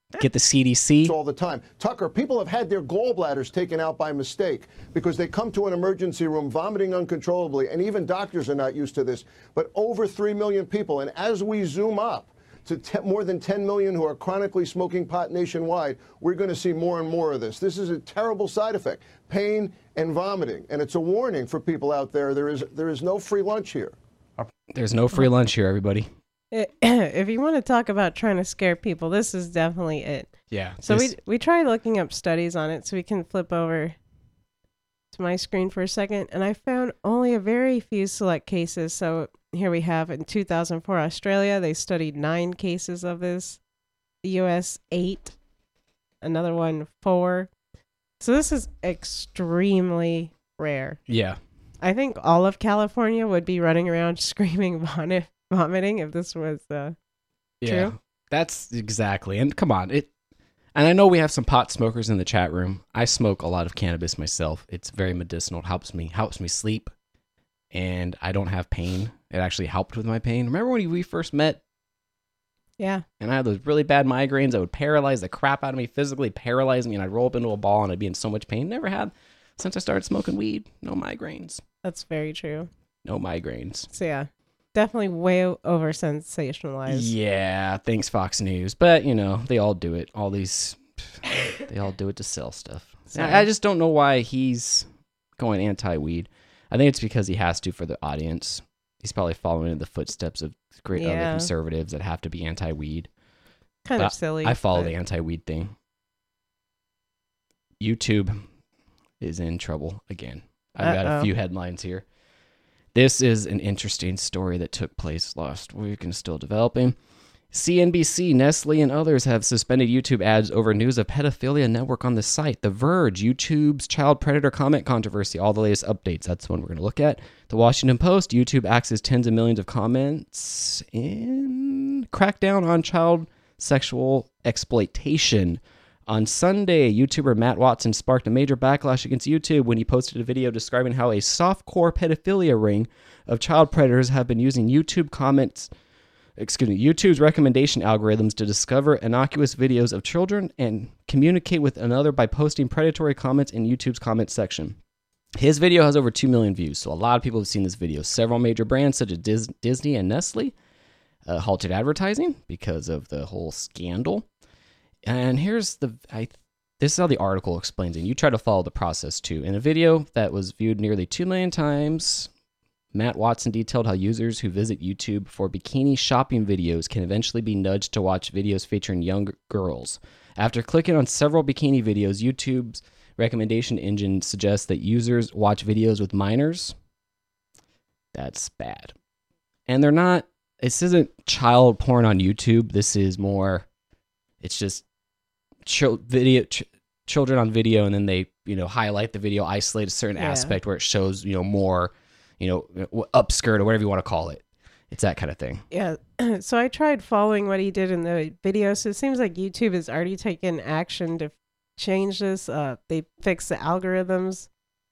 get the C D C. All the time. Tucker, people have had their gallbladders taken out by mistake because they come to an emergency room vomiting uncontrollably, and even doctors are not used to this. But over three million people, and as we zoom up to te- more than ten million who are chronically smoking pot nationwide, we're going to see more and more of this. This is a terrible side effect, pain and vomiting, and it's a warning for people out there. There is there is no free lunch here. There's no free lunch here, everybody. If you want to talk about trying to scare people, this is definitely it. Yeah. So this- we we tried looking up studies on it, so we can flip over to my screen for a second, and I found only a very few select cases. So here we have in two thousand four, Australia, they studied nine cases of this. The U S, eight. Another one, four. So this is extremely rare. Yeah. I think all of California would be running around screaming vomit, vomiting if this was uh, Yeah, true. that's exactly. And come on, it. And I know we have some pot smokers in the chat room. I smoke a lot of cannabis myself. It's very medicinal. It helps me helps me sleep, and I don't have pain. It actually helped with my pain. Remember when we first met? Yeah. And I had those really bad migraines that would paralyze the crap out of me, physically paralyze me, and I'd roll up into a ball and I'd be in so much pain. Never had since I started smoking weed. No migraines. That's very true. No migraines. So yeah, definitely way over sensationalized. Yeah, thanks Fox News. But, you know, they all do it. All these, they all do it to sell stuff. Sorry. I I just don't know why he's going anti-weed. I think it's because he has to for the audience. He's probably following in the footsteps of great other Yeah. conservatives that have to be anti-weed. Kind But of silly. I follow but- the anti-weed thing. YouTube is in trouble again. I've got a Uh-oh. few headlines here. This is an interesting story that took place last week and still developing. C N B C, Nestle, and others have suspended YouTube ads over news of pedophilia network on the site. The Verge, YouTube's child predator comment controversy, all the latest updates. That's the one we're going to look at. The Washington Post, YouTube axes tens of millions of comments in crackdown on child sexual exploitation. On Sunday, YouTuber Matt Watson sparked a major backlash against YouTube when he posted a video describing how a softcore pedophilia ring of child predators have been using YouTube comments, excuse me, YouTube's recommendation algorithms to discover innocuous videos of children and communicate with another by posting predatory comments in YouTube's comments section. His video has over two million views, so a lot of people have seen this video. Several major brands such as Dis- Disney and Nestle uh, halted advertising because of the whole scandal. And here's the, I, this is how the article explains it. You try to follow the process too. In a video that was viewed nearly two million times, Matt Watson detailed how users who visit YouTube for bikini shopping videos can eventually be nudged to watch videos featuring young girls. After clicking on several bikini videos, YouTube's recommendation engine suggests that users watch videos with minors. That's bad. And they're not, this isn't child porn on YouTube. This is more, it's just Ch- video ch- children on video, and then they, you know, highlight the video, isolate a certain Yeah. aspect where it shows, you know, more, you know, upskirt or whatever you want to call it. It's that kind of thing. Yeah. So I tried following what he did in the video. So it seems like YouTube has already taken action to change this. Uh, they fixed the algorithms,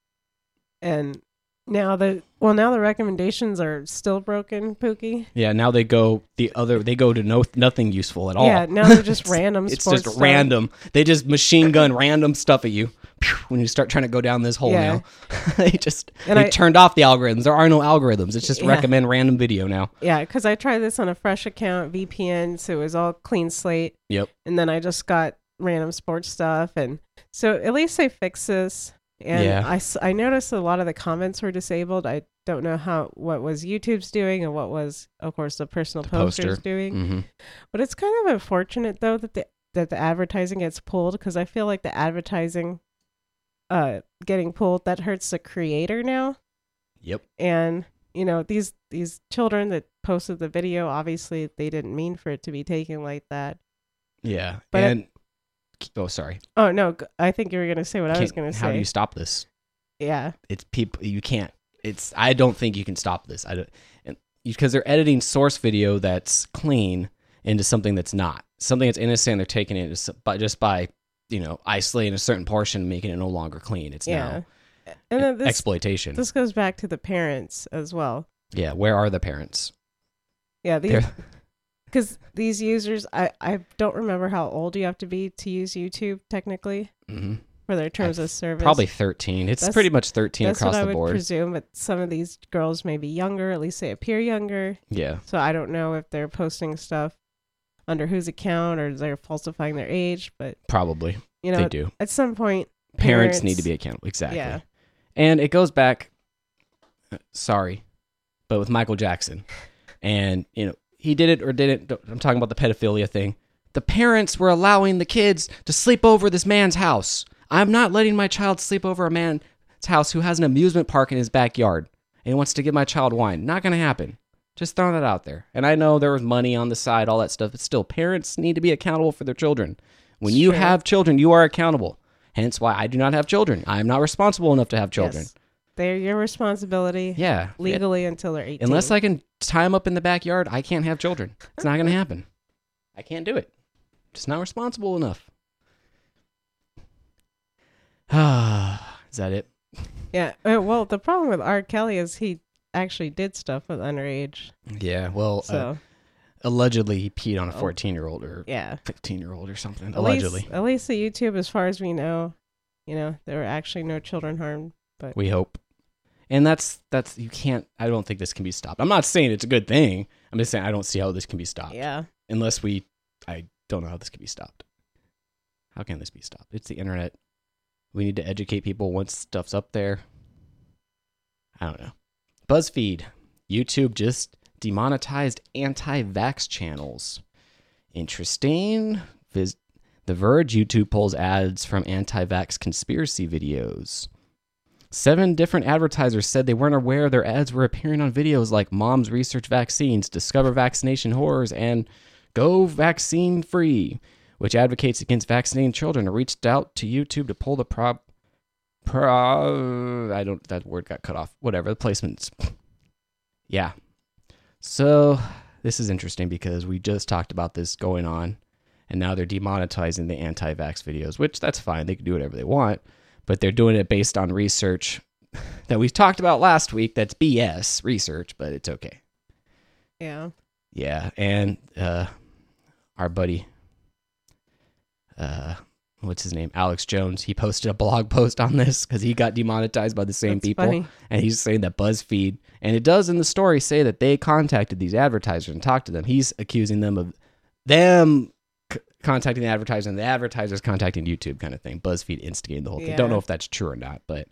and now the well, now the recommendations are still broken, Pookie. Yeah, now they go the other. They go to no nothing useful at all. Yeah, now they're just random. It's sports just stuff. random. They just machine gun random stuff at you Pew, when you start trying to go down this hole. Yeah. Now they just And they I- turned off the algorithms. There are no algorithms. It's just Yeah. recommend random video now. Yeah, because I tried this on a fresh account, V P N, so it was all clean slate. Yep. And then I just got random sports stuff, and so at least they fixed this. And Yeah. I, s- I noticed a lot of the comments were disabled. I don't know how what was YouTube's doing and what was, of course, the personal The posters poster. doing. Mhm. But it's kind of unfortunate though that the that the advertising gets pulled, because I feel like the advertising uh getting pulled, that hurts the creator now. Yep. And you know, these these children that posted the video, obviously they didn't mean for it to be taken like that. Yeah. But it- and oh, sorry. Oh no, g- I think you were gonna say what I was Can't- gonna say. How do you stop this? Yeah. It's people. You can't. It's. I don't think you can stop this. I don't, and because they're editing source video that's clean into something that's not. Something that's innocent. They're taking it as- by just by, you know, isolating a certain portion, making it no longer clean. It's Yeah. now And then this, exploitation. This goes back to the parents as well. Yeah. Where are the parents? Yeah, these They're- Because these users, I, I don't remember how old you have to be to use YouTube technically Mm-hmm. for their terms of service. Probably thirteen. It's pretty much thirteen that's across what I the would board. presume, but some of these girls may be younger. At least they appear younger. Yeah. So I don't know if they're posting stuff under whose account or they're falsifying their age, but Probably. you know, they do. At some point, Parents, parents need to be accountable. Exactly. Yeah. And it goes back, uh, sorry, but with Michael Jackson. And, you know, he did it or didn't. I'm talking about the pedophilia thing. The parents were allowing the kids to sleep over this man's house. I'm not letting my child sleep over a man's house who has an amusement park in his backyard and he wants to give my child wine. Not going to happen. Just throwing that out there. And I know there was money on the side, all that stuff, but still, parents need to be accountable for their children. When you Sure. have children, you are accountable. Hence why I do not have children. I am not responsible enough to have children. Yes. They're your responsibility. Yeah. Legally until they're eighteen. Unless I can tie them up in the backyard, I can't have children. It's not going to happen. I can't do it. Just not responsible enough. Ah, is that it? Yeah. uh, Well, the problem with R. Kelly is he actually did stuff with underage. Yeah, well, So. uh, allegedly he peed on a Oh. fourteen-year-old or Yeah. fifteen-year-old or something. At Allegedly. Least, at least the YouTube, as far as we know, you know, there were actually no children harmed. But We hope. And that's, that's you can't, I don't think this can be stopped. I'm not saying it's a good thing. I'm just saying I don't see how this can be stopped. Yeah. Unless we, I don't know how this can be stopped. How can this be stopped? It's the internet. We need to educate people once stuff's up there. I don't know. BuzzFeed. YouTube just demonetized anti-vax channels. Interesting. Vis- The Verge. YouTube pulls ads from anti-vax conspiracy videos. Seven different advertisers said they weren't aware their ads were appearing on videos like Moms Research Vaccines, Discover Vaccination Horrors, and Go Vaccine Free, which advocates against vaccinating children, reached out to YouTube to pull the prob... Pro... I don't... That word got cut off. Whatever. The placements. Yeah. So, this is interesting because we just talked about this going on, and now they're demonetizing the anti-vax videos, which that's fine. They can do whatever they want, but they're doing it based on research that we talked about last week. That's B S research, but it's okay. yeah. Yeah, and uh, our buddy, uh, what's his name? Alex Jones. He posted a blog post on this because he got demonetized by the same That's people. funny. And he's saying that BuzzFeed, and it does in the story say that they contacted these advertisers and talked to them. He's accusing them of them c- contacting the advertiser and the advertisers contacting YouTube kind of thing. BuzzFeed instigating the whole thing. Yeah. Don't know if that's true or not, but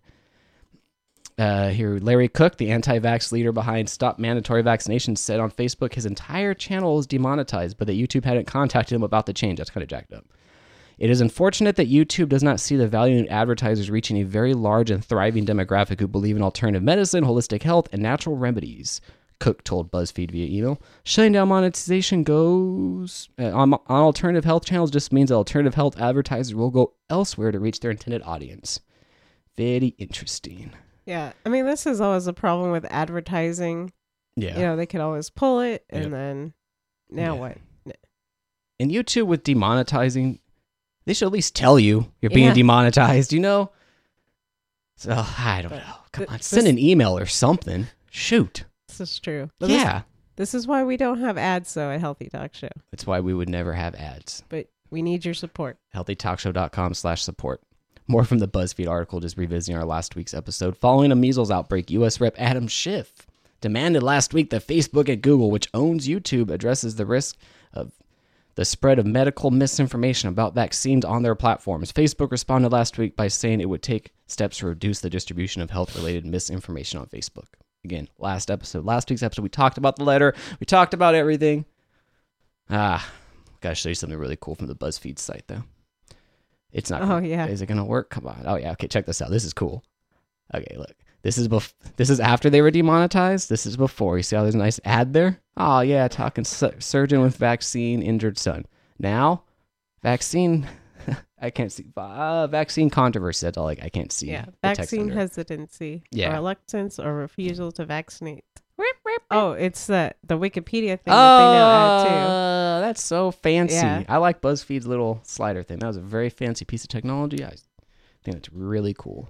uh, here, Larry Cook, the anti-vax leader behind Stop Mandatory Vaccinations, said on Facebook his entire channel is demonetized, but that YouTube hadn't contacted him about the change. That's kind of jacked up. It is unfortunate that YouTube does not see the value in advertisers reaching a very large and thriving demographic who believe in alternative medicine, holistic health, and natural remedies, Cook told BuzzFeed via email. Shutting down monetization goes uh, on, on alternative health channels just means that alternative health advertisers will go elsewhere to reach their intended audience. Very interesting. Yeah. I mean, this is always a problem with advertising. Yeah. You know, they could always pull it, and Yep. then now Yeah. what? And YouTube with demonetizing, they should at least tell you you're being Yeah. demonetized, you know? So, I don't But know. Come th- on, send this- an email or something. Shoot. This is true. But this- Yeah. This, is why we don't have ads, though, at Healthy Talk Show. That's why we would never have ads. But we need your support. healthytalkshow.com slash support. More from the BuzzFeed article, just revisiting our last week's episode. Following a measles outbreak, U S Rep Adam Schiff demanded last week that Facebook and Google, which owns YouTube, addresses the risk of the spread of medical misinformation about vaccines on their platforms. Facebook responded last week by saying it would take steps to reduce the distribution of health-related misinformation on Facebook. Again, last episode, last week's episode, we talked about the letter. We talked about everything. Ah, gotta show you something really cool from the BuzzFeed site, though. It's not. Oh, gonna- yeah. Is it gonna work? Come on. Oh yeah. Okay. Check this out. This is cool. Okay. Look. This is bef- This is after they were demonetized. This is before. You see how there's a nice ad there? Oh yeah. Talking su- surgeon with vaccine injured son. Now, vaccine. I can't see. Uh, vaccine controversy. That's all. Like I can't see. Yeah. the text Vaccine under it. hesitancy. Yeah. Or reluctance or refusal to vaccinate. Oh, it's the, the Wikipedia thing Oh, that they now add, too. that's so fancy. Yeah. I like BuzzFeed's little slider thing. That was a very fancy piece of technology. I think it's really cool.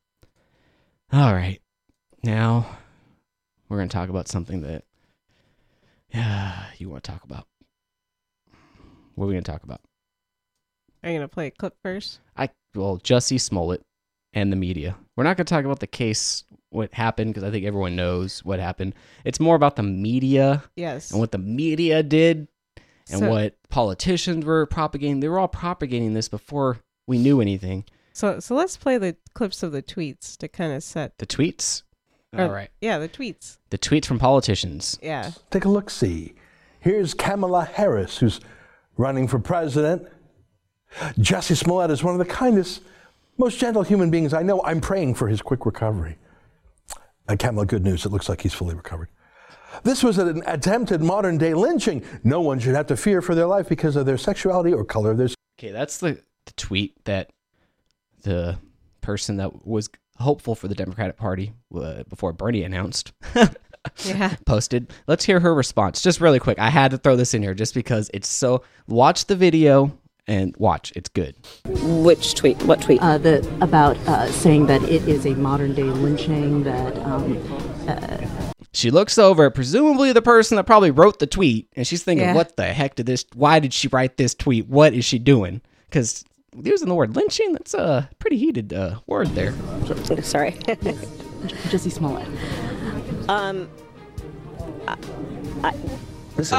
All right. Now, we're going to talk about something that yeah, you want to talk about. What are we going to talk about? Are you going to play a clip first? I Well, Jussie Smollett and the media. We're not going to talk about the case, what happened, because I think everyone knows what happened. It's more about the media. Yes. And what the media did and So- what politicians were propagating. They were all propagating this before we knew anything. So so let's play the clips of the tweets to kind of set. The tweets? or- All right. Yeah, the tweets. The tweets from politicians. Yeah. Take a look-see. Here's Kamala Harris, who's running for president. Jussie Smollett is one of the kindest, most gentle human beings I know. I'm praying for his quick recovery. Uh, Kamala, good news. It looks like he's fully recovered. This was an attempted modern-day lynching. No one should have to fear for their life because of their sexuality or color of their skin. Okay, that's the, the tweet that the person that was hopeful for the Democratic Party uh, before Bernie announced Yeah. posted. Let's hear her response. Just really quick. I had to throw this in here just because it's so... Watch the video and watch. It's good. Which tweet? What tweet? Uh, the, about uh, saying that it is a modern day lynching, that... Um, uh, She looks over at presumably the person that probably wrote the tweet, and she's thinking, Yeah. what the heck did this... Why did she write this tweet? What is she doing? Because using the word lynching, that's a pretty heated uh, word there. Sorry. Jussie Smollett. Um, I, I, Listen,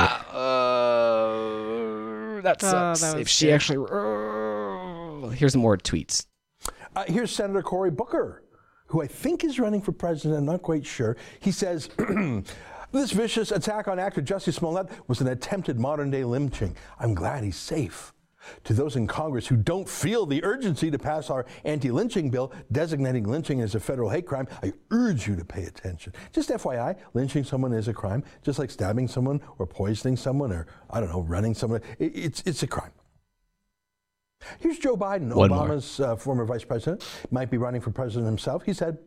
uh, that sucks. that was if she good. actually... Uh, here's some more tweets. Uh, here's Senator Cory Booker, who I think is running for president. I'm not quite sure. He says, this vicious attack on actor Jussie Smollett was an attempted modern-day lynching. I'm glad he's safe. To those in Congress who don't feel the urgency to pass our anti-lynching bill designating lynching as a federal hate crime, I urge you to pay attention. Just F Y I, lynching someone is a crime, just like stabbing someone or poisoning someone or, I don't know, running someone. It, it's, it's a crime. Here's Joe Biden, One more. Obama's uh, former vice president, might be running for president himself. He said,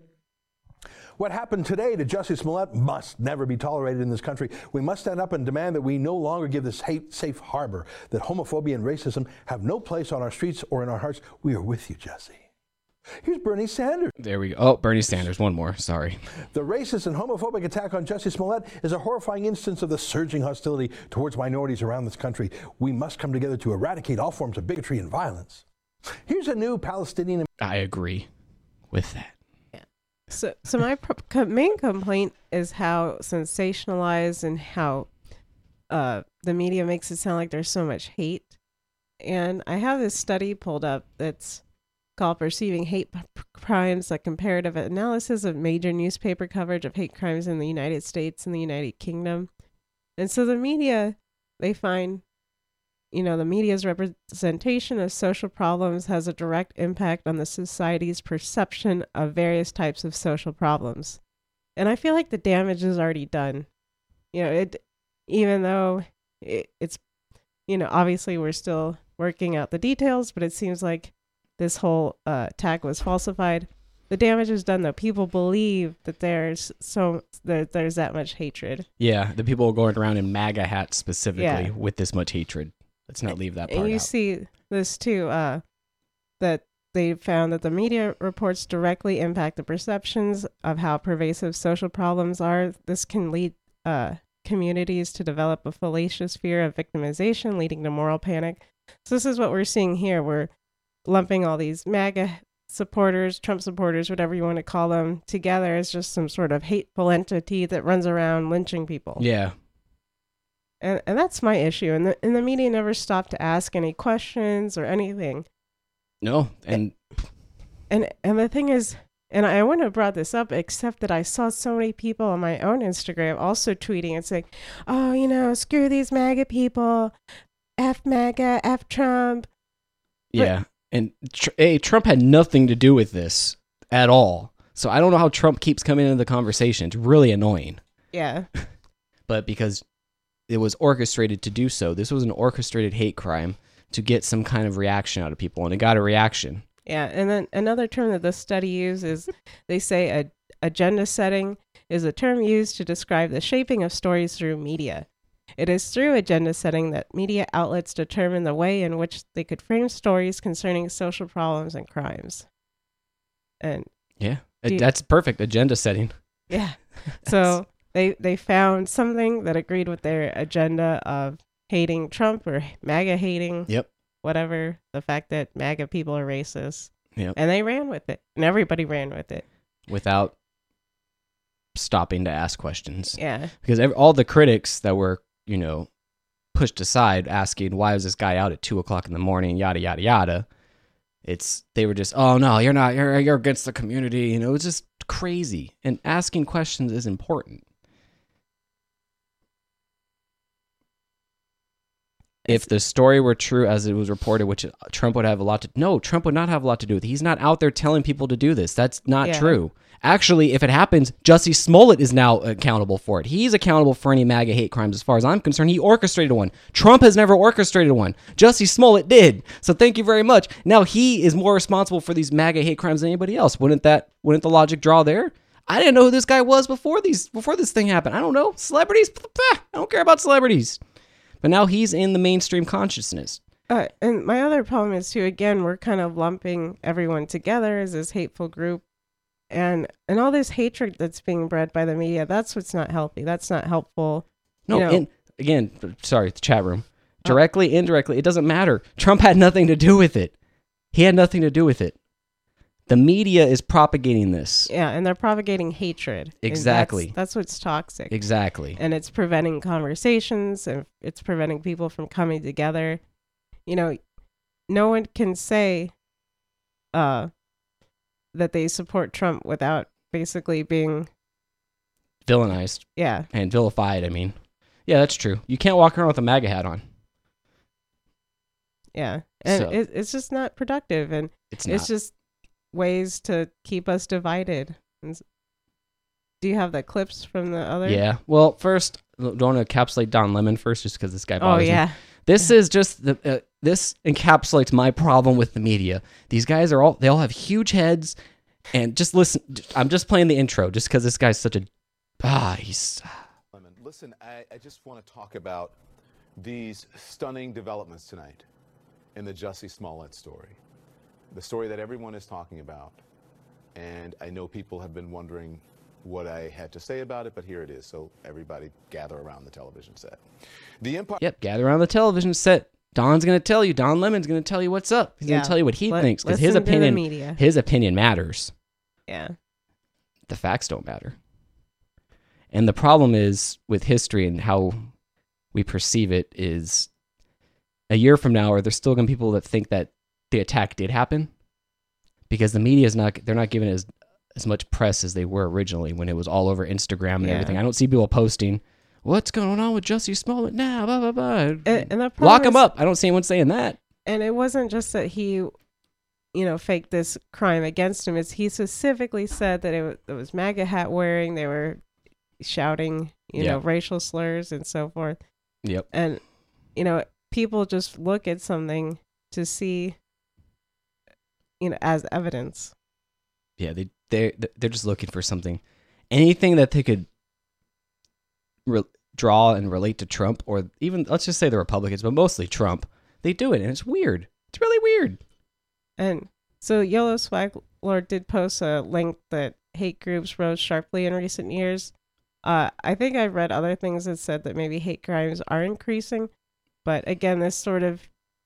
what happened today to Jussie Smollett must never be tolerated in this country. We must stand up and demand that we no longer give this hate safe harbor, that homophobia and racism have no place on our streets or in our hearts. We are with you, Jussie. Here's Bernie Sanders. There we go. Oh, Bernie Sanders. One more. Sorry. The racist and homophobic attack on Jussie Smollett is a horrifying instance of the surging hostility towards minorities around this country. We must come together to eradicate all forms of bigotry and violence. Here's a new Palestinian... I agree with that. So, so my pro- co- main complaint is how sensationalized and how uh, the media makes it sound like there's so much hate. And I have this study pulled up that's called Perceiving Hate P- Crimes, a comparative analysis of major newspaper coverage of hate crimes in the United States and the United Kingdom. And so the media, they find, you know, the media's representation of social problems has a direct impact on the society's perception of various types of social problems. And I feel like the damage is already done. You know, it, even though it, it's, you know, obviously we're still working out the details, but it seems like this whole uh, attack was falsified. The damage is done, though. People believe that there's so that there's that much hatred. Yeah, the people going around in MAGA hats specifically Yeah. with this much hatred. Let's not leave that part And you out. see this too, uh, that they found that the media reports directly impact the perceptions of how pervasive social problems are. This can lead uh, communities to develop a fallacious fear of victimization, leading to moral panic. So this is what we're seeing here. We're lumping all these MAGA supporters, Trump supporters, whatever you want to call them, together as just some sort of hateful entity that runs around lynching people. Yeah. And and that's my issue. And the and the media never stopped to ask any questions or anything. No, and And and the thing is, and I wouldn't have brought this up except that I saw so many people on my own Instagram also tweeting and saying, oh, you know, screw these MAGA people, F MAGA, F Trump. yeah. And tr- A, Trump had nothing to do with this at all. So I don't know how Trump keeps coming into the conversation. It's really annoying. Yeah. But because it was orchestrated to do so, this was an orchestrated hate crime to get some kind of reaction out of people, and it got a reaction. Yeah, and then another term that this study uses, they say a, agenda setting is a term used to describe the shaping of stories through media. It is through agenda setting that media outlets determine the way in which they could frame stories concerning social problems and crimes. And Yeah, Do you- that's perfect agenda setting. yeah, so they they found something that agreed with their agenda of, hating Trump or MAGA hating. Yep. Whatever. The fact that MAGA people are racist. Yep. And they ran with it. And everybody ran with it. Without stopping to ask questions. Yeah. Because every, all the critics that were, you know, pushed aside asking, why is this guy out at two o'clock in the morning, yada, yada, yada. It's, they were just, oh no, you're not, you're, you're against the community. You know, it's just crazy. And asking questions is important. If the story were true as it was reported, which Trump would have a lot to... No, Trump would not have a lot to do with it. He's not out there telling people to do this. That's not Yeah. true. Actually, if it happens, Jussie Smollett is now accountable for it. He's accountable for any MAGA hate crimes as far as I'm concerned. He orchestrated one. Trump has never orchestrated one. Jussie Smollett did. So thank you very much. Now he is more responsible for these MAGA hate crimes than anybody else. Wouldn't that... Wouldn't the logic draw there? I didn't know who this guy was before these before this thing happened. I don't know. Celebrities? I don't care about celebrities. But now he's in the mainstream consciousness. Uh, and my other problem is, too, again, we're kind of lumping everyone together as this hateful group. And and all this hatred that's being bred by the media, that's what's not healthy. That's not helpful. No, You know, and again, sorry, the chat room. Directly, indirectly, it doesn't matter. Trump had nothing to do with it. He had nothing to do with it. The media is propagating this. Yeah, and they're propagating hatred. And Exactly. That's, that's what's toxic. Exactly. And it's preventing conversations, and it's preventing people from coming together. You know, no one can say uh, that they support Trump without basically being... Villainized. Yeah. And vilified, I mean. Yeah, that's true. You can't walk around with a MAGA hat on. Yeah. And So- it, it's just not productive. And It's it's not. just ways to keep us divided. And s- do you have the clips from the other? Yeah. Well, first, don't want to encapsulate Don Lemon first, just because this guy Oh, bothers me. yeah. This is just the. Uh, this encapsulates my problem with the media. These guys are all. They all have huge heads, and just listen. I'm just playing the intro, just because this guy's such a. Ah, he's. Listen, I, I just want to talk about these stunning developments tonight in the Jussie Smollett story, the story that everyone is talking about. And I know people have been wondering what I had to say about it, but here it is. So everybody gather around the television set. The Empire. Yep. Gather around the television set. Don's going to tell you. Don Lemon's going to tell you what's up. He's going Yeah. to tell you what he Let- thinks, because his listen to the opinion. media. His opinion matters. Yeah. The facts don't matter. And the problem is with history and how we perceive it is a year from now, are there still going to be people that think that the attack did happen? Because the media is not, they're not giving it as, as much press as they were originally when it was all over Instagram and Yeah. everything. I don't see people posting, what's going on with Jussie Smollett now? Blah, blah, blah. And, and the problem Lock him is- up. I don't see anyone saying that. And it wasn't just that he, you know, faked this crime against him. It's he specifically said that it was, it was MAGA hat wearing. They were shouting, you Yeah. know, racial slurs and so forth. Yep. And, you know, people just look at something to see, you know, as evidence. Yeah, they they they're just looking for something, anything that they could re- draw and relate to Trump, or even let's just say the Republicans, but mostly Trump. They do it, and it's weird. It's really weird. And so Yellow Swag Lord did post a link that hate groups rose sharply in recent years. Uh, I think I read other things that said that maybe hate crimes are increasing. But again, this sort of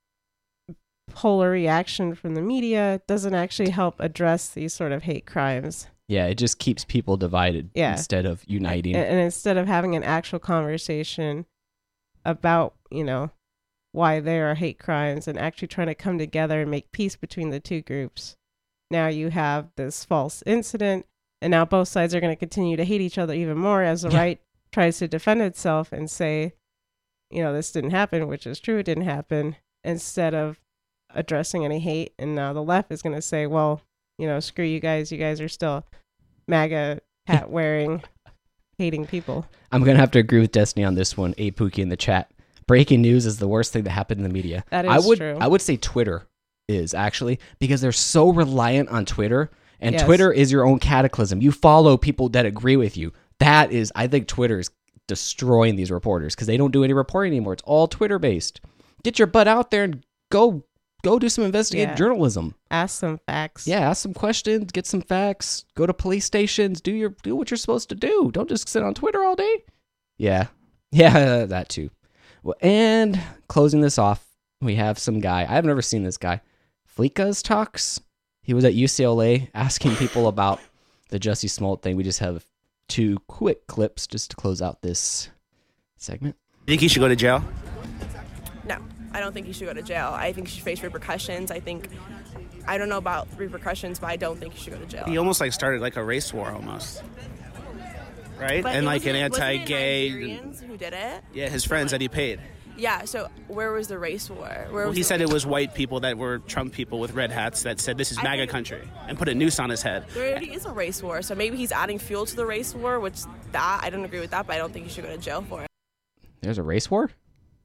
polar reaction from the media doesn't actually help address these sort of hate crimes. Yeah, it just keeps people divided Yeah. instead of uniting. And, and instead of having an actual conversation about, you know, why there are hate crimes and actually trying to come together and make peace between the two groups, now you have this false incident, and now both sides are going to continue to hate each other even more as the Yeah. right tries to defend itself and say, you know, this didn't happen, which is true, it didn't happen, instead of addressing any hate. And now the left is going to say, well, you know, screw you guys, you guys are still MAGA hat wearing, hating people. I'm gonna have to agree with Destiny on this one. A Pookie in the chat. Breaking news is the worst thing that happened in the media. That I is would true. I would say Twitter is actually, because they're so reliant on Twitter, and Yes. Twitter is your own cataclysm. You follow people that agree with you. That is, I think Twitter is destroying these reporters because they don't do any reporting anymore. It's all Twitter based. Get your butt out there and go go do some investigative Yeah. journalism. Ask some facts. Yeah, ask some questions, get some facts, go to police stations, do your do what you're supposed to do. Don't just sit on Twitter all day. Yeah. Yeah, that too. Well, and closing this off, we have some guy. I've never seen this guy. Fleeka's talks. He was at U C L A asking people about the Jussie Smollett thing. We just have two quick clips just to close out this segment. Think he should go to jail? No, I don't think he should go to jail. I think he should face repercussions. I think, I don't know about repercussions, but I don't think he should go to jail. He almost like started like a race war almost. Right? But and it like an wasn't- wasn't it anti-gay. Nigerians who did it? Yeah, his friends that he paid. Yeah, so where was the race war? Where Well, was he the said race it was white people that were Trump people with red hats that said this is I MAGA think- country and put a noose on his head. There already is a race war, so maybe he's adding fuel to the race war, which that, I don't agree with that, but I don't think he should go to jail for it. There's a race war?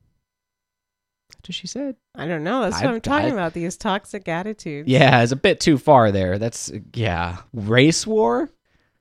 That's what she said. I don't know. That's I- what I'm talking I- about. These toxic attitudes. Yeah, it's a bit too far there. That's, yeah. Race war?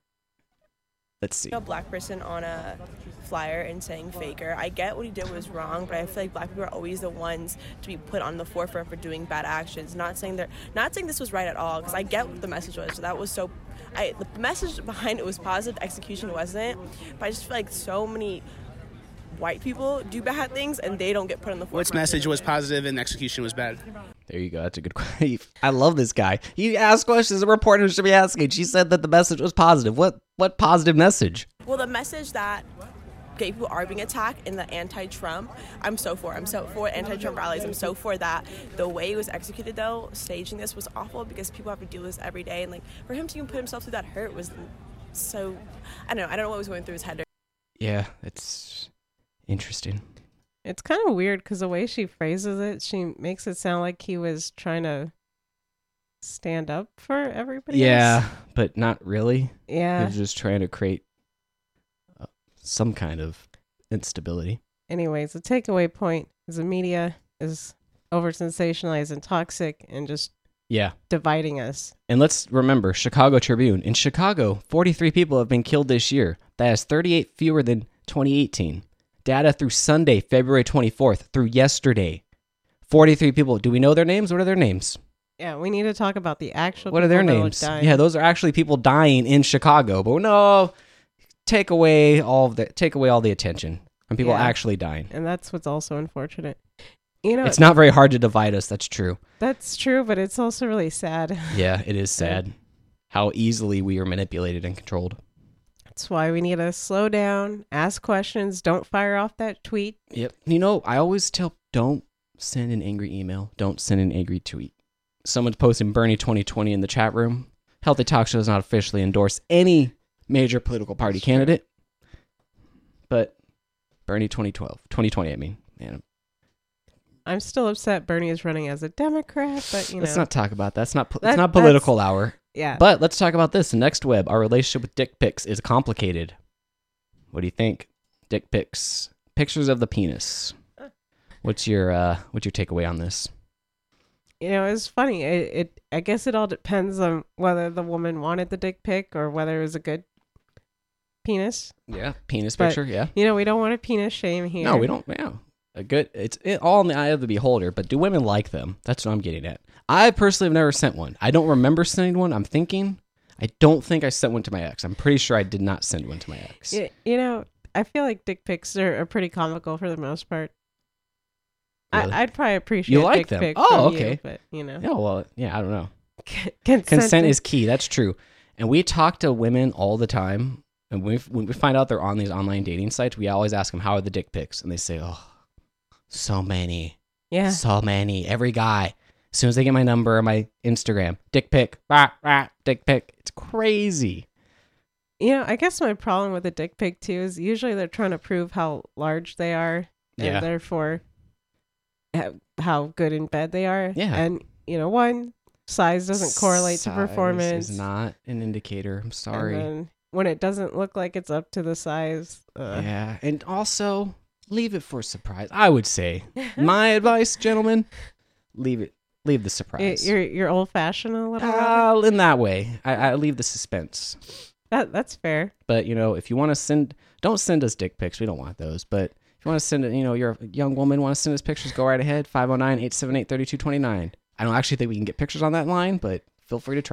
Let's see. A black person on a flyer and saying faker. I get what he did was wrong, but I feel like black people are always the ones to be put on the forefront for doing bad actions. Not saying they're not saying this was right at all, because I get what the message was. So that was so. I the message behind it was positive. Execution wasn't. But I just feel like so many white people do bad things and they don't get put on the forefront. Which message was positive and execution was bad? There you go. That's a good question. I love this guy. He asked questions a reporter should be asking. She said that the message was positive. What what positive message? Well, the message that gay people are being attacked in the anti-Trump, I'm so for. I'm so for anti-Trump rallies. I'm so for that. The way it was executed, though, staging this was awful because people have to deal with this every day. And like for him to even put himself through that hurt was so. I don't know. I don't know what was going through his head. Yeah, it's interesting. It's kind of weird because the way she phrases it, she makes it sound like he was trying to stand up for everybody Yeah, else. but not really. Yeah. He was just trying to create uh, some kind of instability. Anyways, the takeaway point is the media is over sensationalized and toxic and just Yeah. dividing us. And let's remember, Chicago Tribune. In Chicago, forty-three people have been killed this year. That is thirty-eight fewer than twenty eighteen. Data through Sunday, February twenty-fourth, through yesterday. forty-three people. Do we know their names? What are their names? Yeah, we need to talk about the actual What are their people that names? dying. Yeah, those are actually people dying in Chicago. But no, take away all of the take away all the attention from people Yeah. actually dying. And that's what's also unfortunate. You know, It's not very hard to divide us. That's true. That's true, but it's also really sad. Yeah, it is sad how easily we are manipulated and controlled. That's why we need to slow down, ask questions, don't fire off that tweet. Yep. You know, I always tell don't send an angry email. Don't send an angry tweet. Someone's posting Bernie twenty twenty in the chat room. Healthy Talk Show does not officially endorse any major political party candidate. But Bernie twenty twelve. twenty twenty, I mean. Man, I'm still upset Bernie is running as a Democrat, but you know. let's not talk about that. It's not, po- That- it's not that's- political hour. yeah. But let's talk about this. The next web, our relationship with dick pics is complicated. What do you think? Dick pics. Pictures of the penis. What's your uh what's your takeaway on this? You know, it's funny. It, it I guess it all depends on whether the woman wanted the dick pic or whether it was a good penis. Yeah, penis But, picture, yeah. You know, we don't want to penis shame here. No, we don't. Yeah, a good. It's it, all in the eye of the beholder. But do women like them? That's what I'm getting at. I personally have never sent one. I don't remember sending one. I'm thinking. I don't think I sent one to my ex. I'm pretty sure I did not send one to my ex. Y- You know, I feel like dick pics are, are pretty comical for the most part. Really? I, I'd probably appreciate You a like dick them? pic Oh, from okay. you, but you know. Yeah, well, yeah, I don't know. Consent, Consent is- is key. That's true. And we talk to women all the time. And when we, when we find out they're on these online dating sites, we always ask them, how are the dick pics? And they say, oh, so many. Yeah. So many. Every guy. As soon as they get my number or my Instagram, dick pic, rah, rah, dick pic. It's crazy. You know, I guess my problem with a dick pic too is usually they're trying to prove how large they are, and Yeah. therefore ha- how good in bed they are. Yeah. And you know, one size doesn't correlate to Size performance. is not an indicator. I'm sorry. And then when it doesn't look like it's up to the size, uh, Yeah. And also, leave it for surprise. I would say. My advice, gentlemen, leave it. Leave the y- surprise. you're you're old fashioned a little. Robert. Uh, in that way, I, I leave the suspense. That that's fair. But you know, if you want to send, don't send us dick pics. We don't want those. But if you want to send it, you know, you're a young woman, want to send us pictures, go right ahead. five oh nine, eight seven eight, three two two nine. I don't actually think we can get pictures on that line, but feel free to try.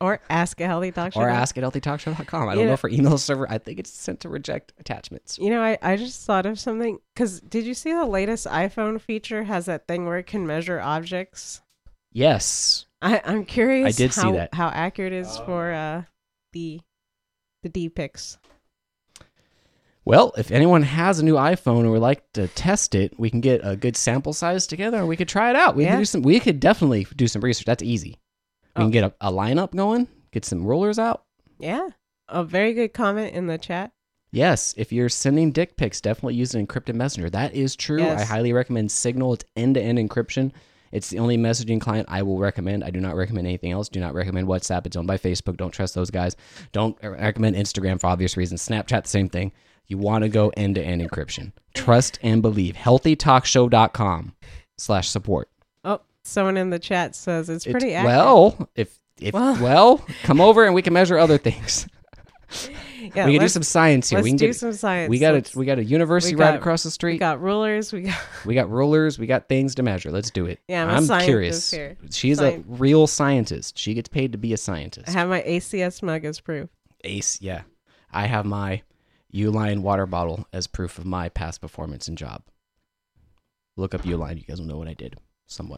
Or ask at healthy talk show. Or ask at healthy talk show dot com. I don't You know know- if our email server, I think it's sent to reject attachments. You know, I, I just thought of something. Because did you see the latest iPhone feature has that thing where it can measure objects? Yes. I, I'm curious I did see how, that. how accurate it is for uh, the the D pics. Well, if anyone has a new iPhone and would like to test it, we can get a good sample size together and we could try it out. We Yeah. can do some. We could definitely do some research. That's easy. We Oh. can get a, a lineup going, get some rollers out. Yeah. A very good comment in the chat. Yes, if you're sending dick pics, definitely use an encrypted messenger. That is true. Yes. I highly recommend Signal. It's end-to-end encryption. It's the only messaging client I will recommend. I do not recommend anything else. Do not recommend WhatsApp. It's owned by Facebook. Don't trust those guys. Don't recommend Instagram for obvious reasons. Snapchat, the same thing. You want to go end-to-end encryption. Trust and believe. healthy talk show dot com slash support. Oh, someone in the chat says it's It's- pretty accurate. well, if if Well- well, come over and we can measure other things. Yeah, we can do let's- some science here. let's we can do get, some science. We got Let's- a we got a university we right got- across the street. We got rulers. We got We got rulers. We got things to measure. Let's do it. Yeah, I'm a scientist curious. here. She's Scien- a real scientist. She gets paid to be a scientist. I have my A C S mug as proof. Ace, yeah. I have my Uline water bottle as proof of my past performance and job. Look up Uline. You guys will know what I did. Somewhat.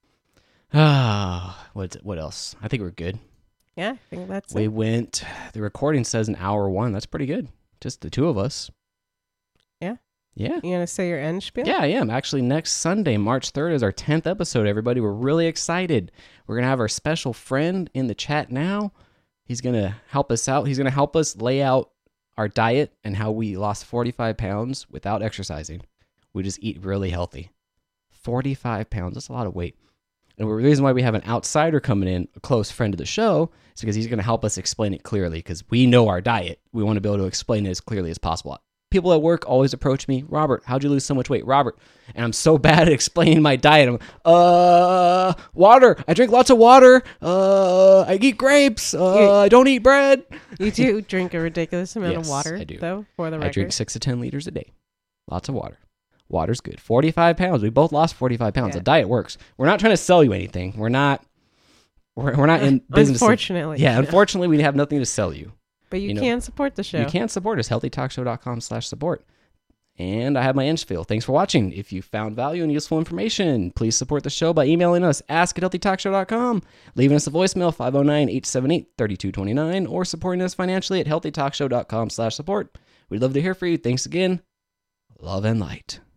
Ah, what what else? I think we're good. Yeah, I think that's We it. went. The recording says an hour one. That's pretty good. Just the two of us. Yeah. Yeah. You gonna say your end spiel? Yeah, I am. Actually, next Sunday, March third, is our tenth episode, everybody. We're really excited. We're going to have our special friend in the chat now. He's going to help us out. He's going to help us lay out our diet and how we lost forty-five pounds without exercising. We just eat really healthy. forty-five pounds. That's a lot of weight. And the reason why we have an outsider coming in, a close friend of the show, is because he's going to help us explain it clearly because we know our diet. We want to be able to explain it as clearly as possible. People at work always approach me, Robert, how'd you lose so much weight? Robert. And I'm so bad at explaining my diet. I'm, uh, water. I drink lots of water. Uh, I eat grapes. Uh, I don't eat bread. You do drink a ridiculous amount Yes, of water, I do. though, for the record. I drink six to ten liters a day. Lots of water. Water's good. forty-five pounds. We both lost forty-five pounds. Yeah. The diet works. We're not trying to sell you anything. We're not, we're, we're not in business. of- Unfortunately. yeah, unfortunately, we have nothing to sell you. But you, You know, can support the show. You can support us. healthy talk show dot com slash support. And I have my end spiel. Thanks for watching. If you found value and useful information, please support the show by emailing us, ask at healthy talk show dot com, leaving us a voicemail, five oh nine, eight seven eight, three two two nine, or supporting us financially at healthy talk show dot com slash support. We'd love to hear from you. Thanks again. Love and light.